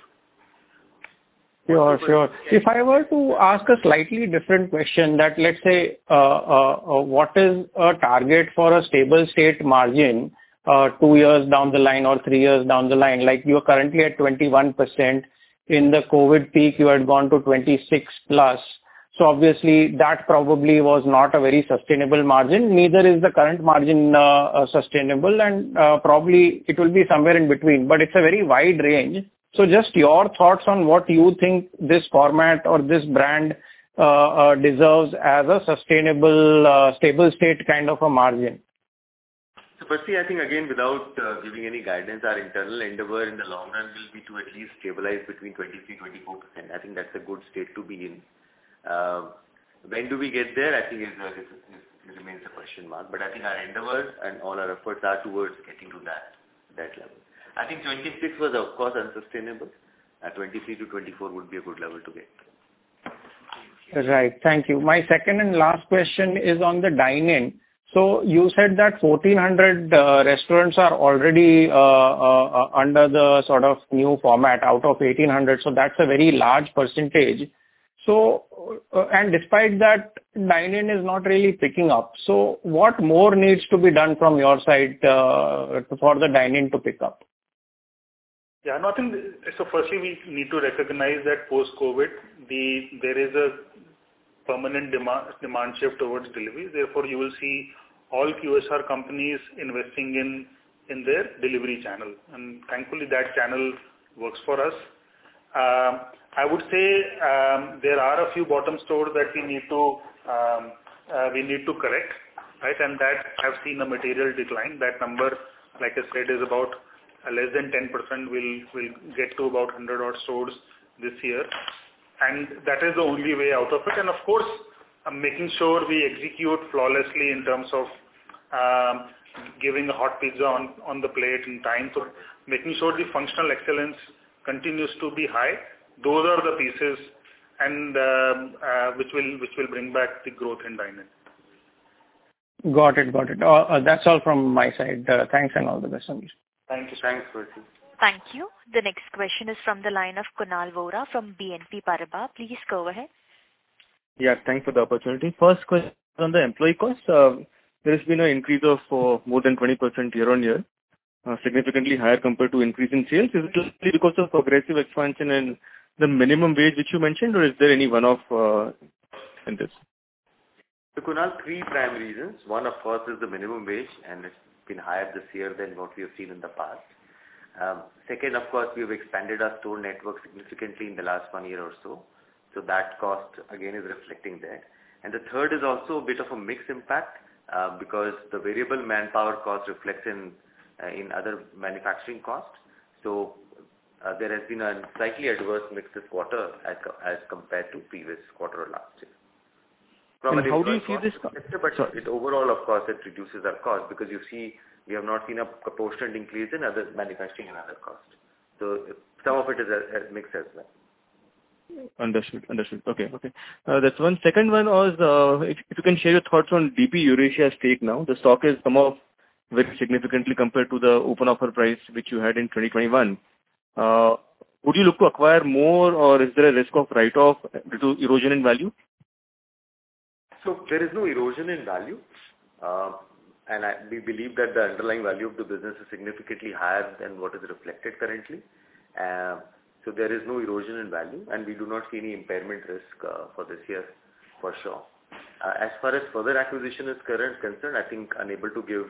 Sure. If I were to ask a slightly different question, that let's say, what is a target for a stable state margin 2 years down the line or 3 years down the line? Like you are currently at 21%. In the COVID peak, you had gone to 26 plus. So obviously that probably was not a very sustainable margin. Neither is the current margin sustainable, and probably it will be somewhere in between. But it's a very wide range. So just your thoughts on what you think this format or this brand deserves as a sustainable, stable state kind of a margin. So firstly, I think again, without giving any guidance, our internal endeavor in the long run will be to at least stabilize between 23-24%. I think that's a good state to be in. When do we get there? I think it remains a question mark. But I think our endeavors and all our efforts are towards getting to that level. I think 26 was of course unsustainable. 23 to 24 would be a good level to get. Right. Thank you. My second and last question is on the dine-in. So you said that 1,400 restaurants are already under the sort of new format out of 1,800. So that's a very large percentage. So, and despite that, dine-in is not really picking up. So what more needs to be done from your side for the dine-in to pick up? Yeah, nothing. So firstly, we need to recognize that post-COVID, there is a permanent demand shift towards delivery. Therefore, you will see all QSR companies investing in their delivery channel, and thankfully that channel works for us. I would say there are a few bottom stores that we need to correct, right? And that have seen a material decline. That number, like I said, is about less than 10%. Will get to about 100 odd stores this year, and that is the only way out of it. And of course, making sure we execute flawlessly in terms of giving a hot pizza on the plate in time. So making sure the functional excellence continues to be high. Those are the pieces, and which will bring back the growth in dine-in. Got it. That's all from my side. Thanks and all the best, Sameer. Thank you. Thanks, Percy. Thank you. The next question is from the line of Kunal Vora from BNP Paribas. Please go ahead. Yeah, thanks for the opportunity. First question on the employee cost. There has been an increase of more than 20% year on year, significantly higher compared to increase in sales. Is it only because of aggressive expansion and the minimum wage which you mentioned, or is there any one-off in this? So Kunal, three prime reasons. One, of course, is the minimum wage, and it's been higher this year than what we have seen in the past. Second, of course, we have expanded our store network significantly in the last 1 year or so. So that cost again is reflecting that. And the third is also a bit of a mixed impact because the variable manpower cost reflects in other manufacturing costs. So there has been a slightly adverse mix this quarter as compared to previous quarter or last year. And how do you see this? But overall, of course, it reduces our cost because you see we have not seen a proportionate increase in other manufacturing and other costs. So some of it is a mix as well. Understood. Okay. That's one. Second one was if you can share your thoughts on DP Eurasia stake now. The stock has come off very significantly compared to the open offer price which you had in 2021. Would you look to acquire more, or is there a risk of write-off due to erosion in value? So there is no erosion in value, and we believe that the underlying value of the business is significantly higher than what is reflected currently. So there is no erosion in value, and we do not see any impairment risk for this year, for sure. As far as further acquisition is concerned, I think unable to give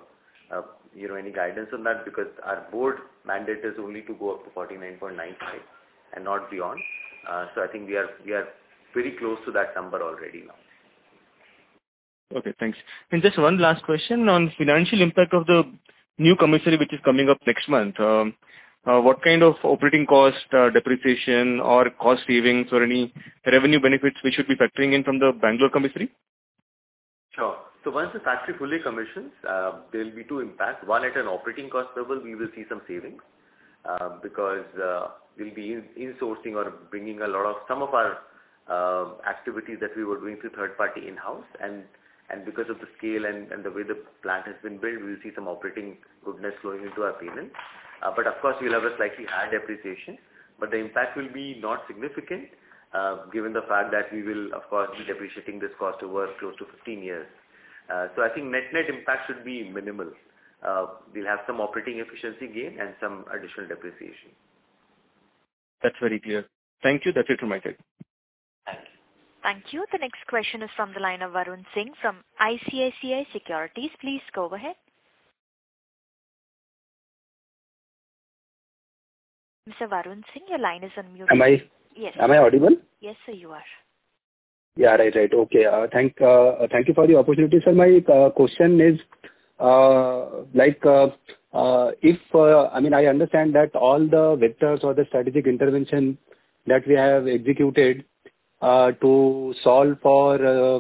any guidance on that because our board mandate is only to go up to 49.95 and not beyond. So I think we are very close to that number already now. Okay, thanks. And just one last question on financial impact of the new commissary which is coming up next month. What kind of operating cost, depreciation or cost savings or any revenue benefits we should be factoring in from the Bangalore commissary? Sure. So once the factory fully commissions, there will be two impacts. One, at an operating cost level, we will see some savings because we'll be insourcing or bringing some of our activities that we were doing through third party in-house, and because of the scale and the way the plant has been built, we will see some operating goodness flowing into our payment. But of course, we'll have a slightly higher depreciation, but the impact will be not significant given the fact that we will, of course, be depreciating this cost over close to 15 years. So I think net impact should be minimal. We'll have some operating efficiency gain and some additional depreciation. That's very clear. Thank you. That's it from my side. Thank you. The next question is from the line of Varun Singh from ICICI Securities. Please go ahead. Mr. Varun Singh, your line is unmuted. Yes. Am I audible? Yes, sir, you are. Yeah, right. Okay. Thank you for the opportunity, sir. My question is, I understand that all the vectors or the strategic intervention that we have executed to solve for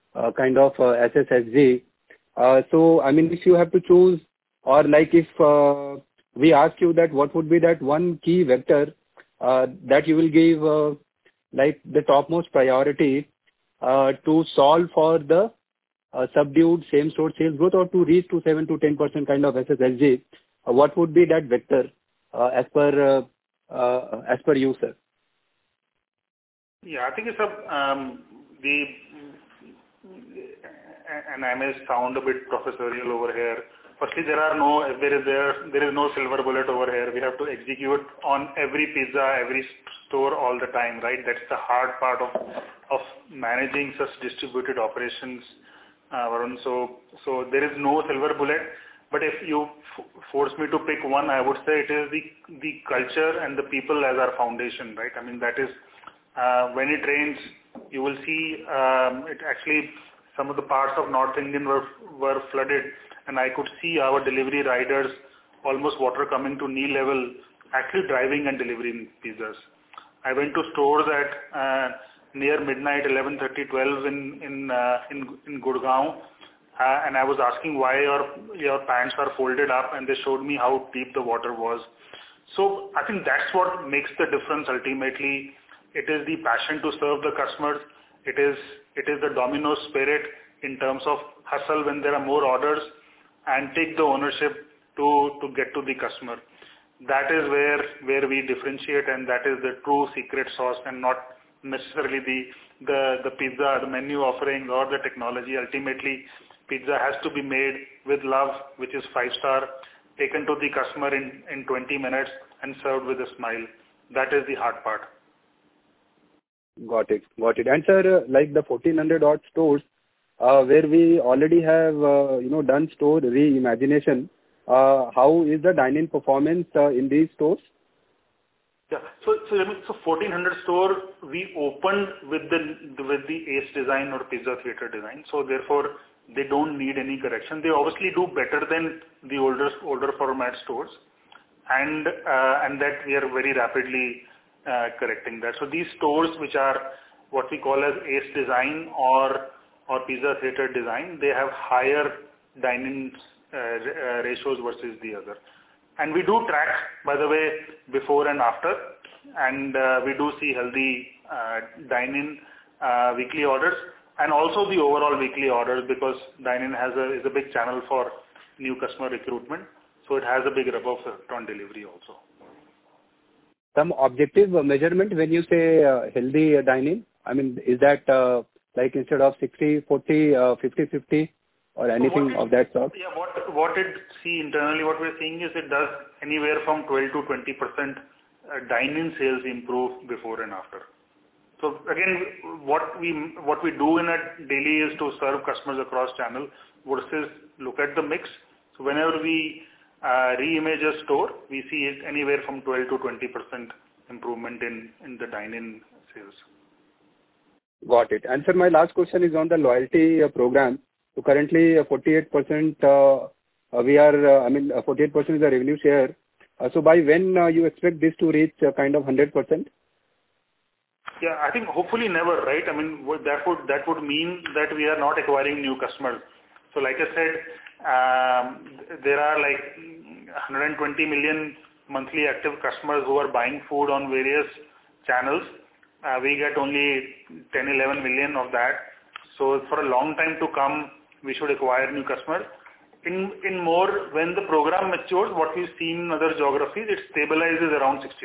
SSSG. If you have to choose, or if we ask you that what would be that one key vector that you will give the topmost priority to solve for the subdued same-store sales growth or to reach to 7 to 10% kind of SSSG, what would be that vector as per you, sir? Yeah, I think it's and I may sound a bit professorial over here. Firstly, there is no silver bullet over here. We have to execute on every pizza, every store all the time, right? That's the hard part of managing such distributed operations, Varun. So there is no silver bullet. But if you force me to pick one, I would say it is the culture and the people as our foundation, right? That is when it rains, you will see it actually. Some of the parts of North Indian were flooded, and I could see our delivery riders, almost water coming to knee level, actually driving and delivering pizzas. I went to stores at near midnight, 11:30, 12 in Gurgaon, and I was asking why your pants are folded up, and they showed me how deep the water was. So I think that's what makes the difference ultimately. It is the passion to serve the customers. It is the Domino's spirit in terms of hustle when there are more orders and take the ownership to get to the customer. That is where we differentiate, and that is the true secret sauce, and not necessarily the pizza, the menu offerings or the technology. Ultimately, pizza has to be made with love, which is 5-star, taken to the customer in 20 minutes and served with a smile. That is the hard part. Got it. And sir, like the 1400 odd stores where we already have done store reimagination, how is the dine-in performance in these stores? Yeah. So 1400 store we opened with the ACE design or pizza theater design. So therefore they don't need any correction. They obviously do better than the older format stores, and that we are very rapidly correcting that. So these stores which are what we call as ACE design or pizza theater design, they have higher dine-in ratios versus the other. And we do track, by the way, before and after, and we do see healthy dine-in weekly orders, and also the overall weekly orders, because dine-in is a big channel for new customer recruitment, so it has a big rub-off effect on delivery also. Some objective measurement when you say healthy dine-in? Is that like instead of 60-40, 50-50 or anything of that sort? Yeah, what it see internally, what we're seeing is it does anywhere from 12 to 20% dine-in sales improve before and after. So again, what we do in a daily is to serve customers across channel versus look at the mix. So whenever we re-image a store, we see it anywhere from 12 to 20% improvement in the dine-in sales. Got it. And sir, my last question is on the loyalty program. So currently 48% 48% is the revenue share. So by when you expect this to reach kind of 100%? Yeah, I think hopefully never, right? That would mean that we are not acquiring new customers. So like I said, there are like 120 million monthly active customers who are buying food on various channels. We get only 10-11 million of that. So for a long time to come, we should acquire new customers. In more, when the program matures, what we've seen in other geographies, it stabilizes around 60%.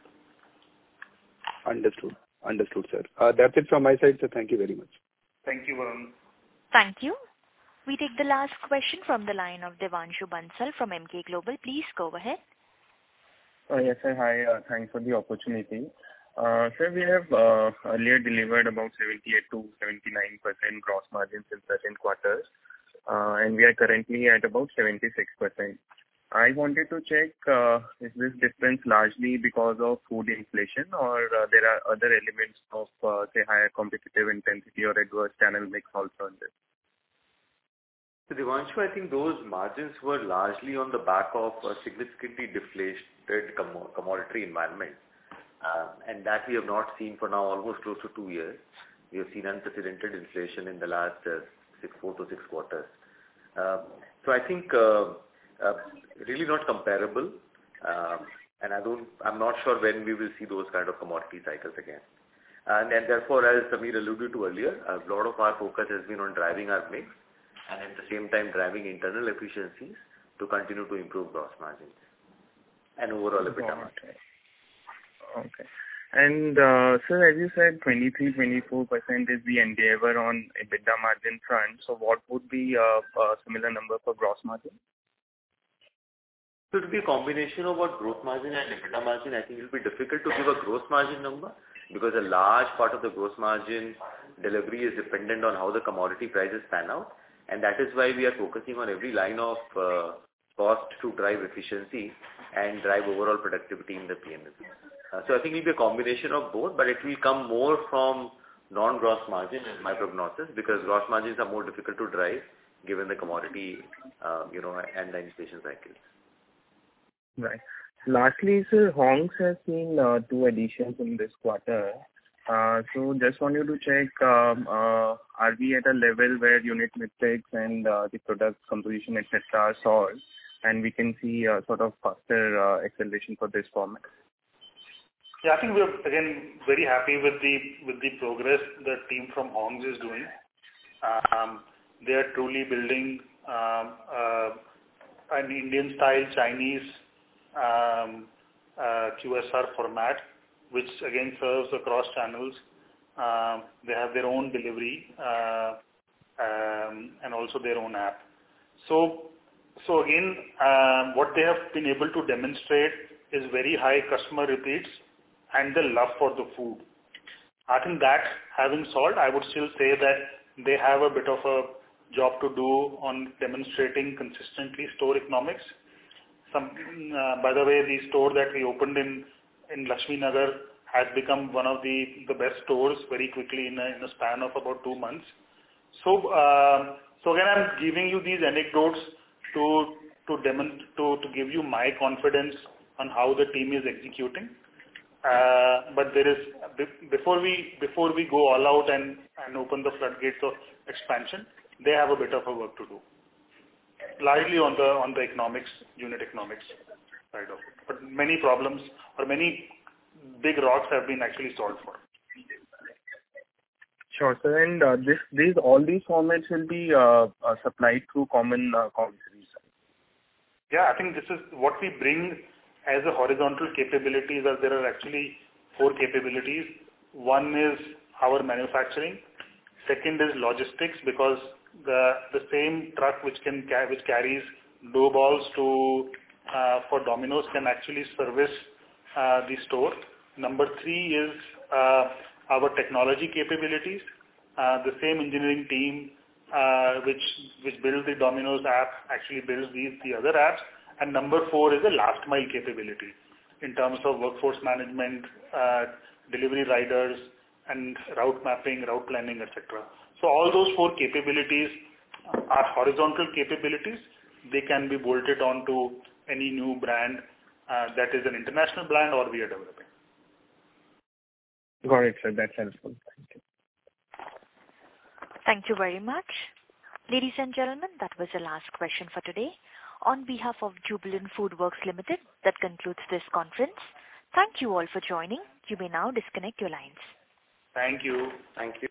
Understood, sir. That's it from my side, sir. Thank you very much. Thank you, Varun. Thank you. We take the last question from the line of Devanshu Bansal from Emkay Global. Please go ahead. Yes, sir. Hi. Thanks for the opportunity. Sir, we have earlier delivered about 78 to 79% gross margins in certain quarters, and we are currently at about 76%. I wanted to check, is this difference largely because of food inflation, or there are other elements of, say, higher competitive intensity or adverse channel mix also in this? So Devanshu, I think those margins were largely on the back of a significantly deflated commodity environment. And that we have not seen for now almost close to 2 years. We have seen unprecedented inflation in the last 4 to 6 quarters. So I think really not comparable. And I'm not sure when we will see those kind of commodity cycles again. And therefore, as Samir alluded to earlier, a lot of our focus has been on driving our mix and at the same time driving internal efficiencies to continue to improve gross margins and overall EBITDA margin. Okay. And sir, as you said, 23-24% is the endeavor on EBITDA margin front. So what would be a similar number for gross margin? So it will be a combination of what gross margin and EBITDA margin. I think it will be difficult to give a gross margin number because a large part of the gross margin delivery is dependent on how the commodity prices pan out. And that is why we are focusing on every line of cost to drive efficiency and drive overall productivity in the P&L. So I think it will be a combination of both, but it will come more from non-gross margin is my prognosis, because gross margins are more difficult to drive given the commodity, and the inflation cycle. Right. Lastly, sir, Hong's has seen 2 additions in this quarter. So just want you to check, are we at a level where unit metrics and the product composition, etc. are solved, and we can see sort of faster acceleration for this format? Yeah, I think we're again very happy with the progress the team from Hong's is doing. They are truly building an Indian style Chinese QSR format, which again serves across channels. They have their own delivery and also their own app. So again, what they have been able to demonstrate is very high customer repeats and the love for the food. I think that having solved, I would still say that they have a bit of a job to do on demonstrating consistently store economics. By the way, the store that we opened in Lakshmi Nagar has become one of the best stores very quickly in a span of about 2 months. So again, I'm giving you these anecdotes to give you my confidence on how the team is executing. But there is before we go all out and open the floodgates of expansion, they have a bit of a work to do, largely on the economics, unit economics side of it. But many problems or many big rocks have been actually solved for. Sure, sir. And all these formats will be supplied through common commissaries. Yeah, I think this is what we bring as a horizontal capabilities. There are actually 4 capabilities. One is our manufacturing. Second is logistics, because the same truck which carries dough balls for Domino's can actually service the store. Number 3 is our technology capabilities. The same engineering team which builds the Domino's app actually builds the other apps. And number 4 is the last mile capability in terms of workforce management, delivery riders, and route mapping, route planning, etc. So all those 4 capabilities are horizontal capabilities. They can be bolted onto any new brand that is an international brand or we are developing. Got it, sir. That's helpful. Thank you. Thank you very much. Ladies and gentlemen, that was the last question for today. On behalf of Jubilant FoodWorks Limited, that concludes this conference. Thank you all for joining. You may now disconnect your lines. Thank you. Thank you.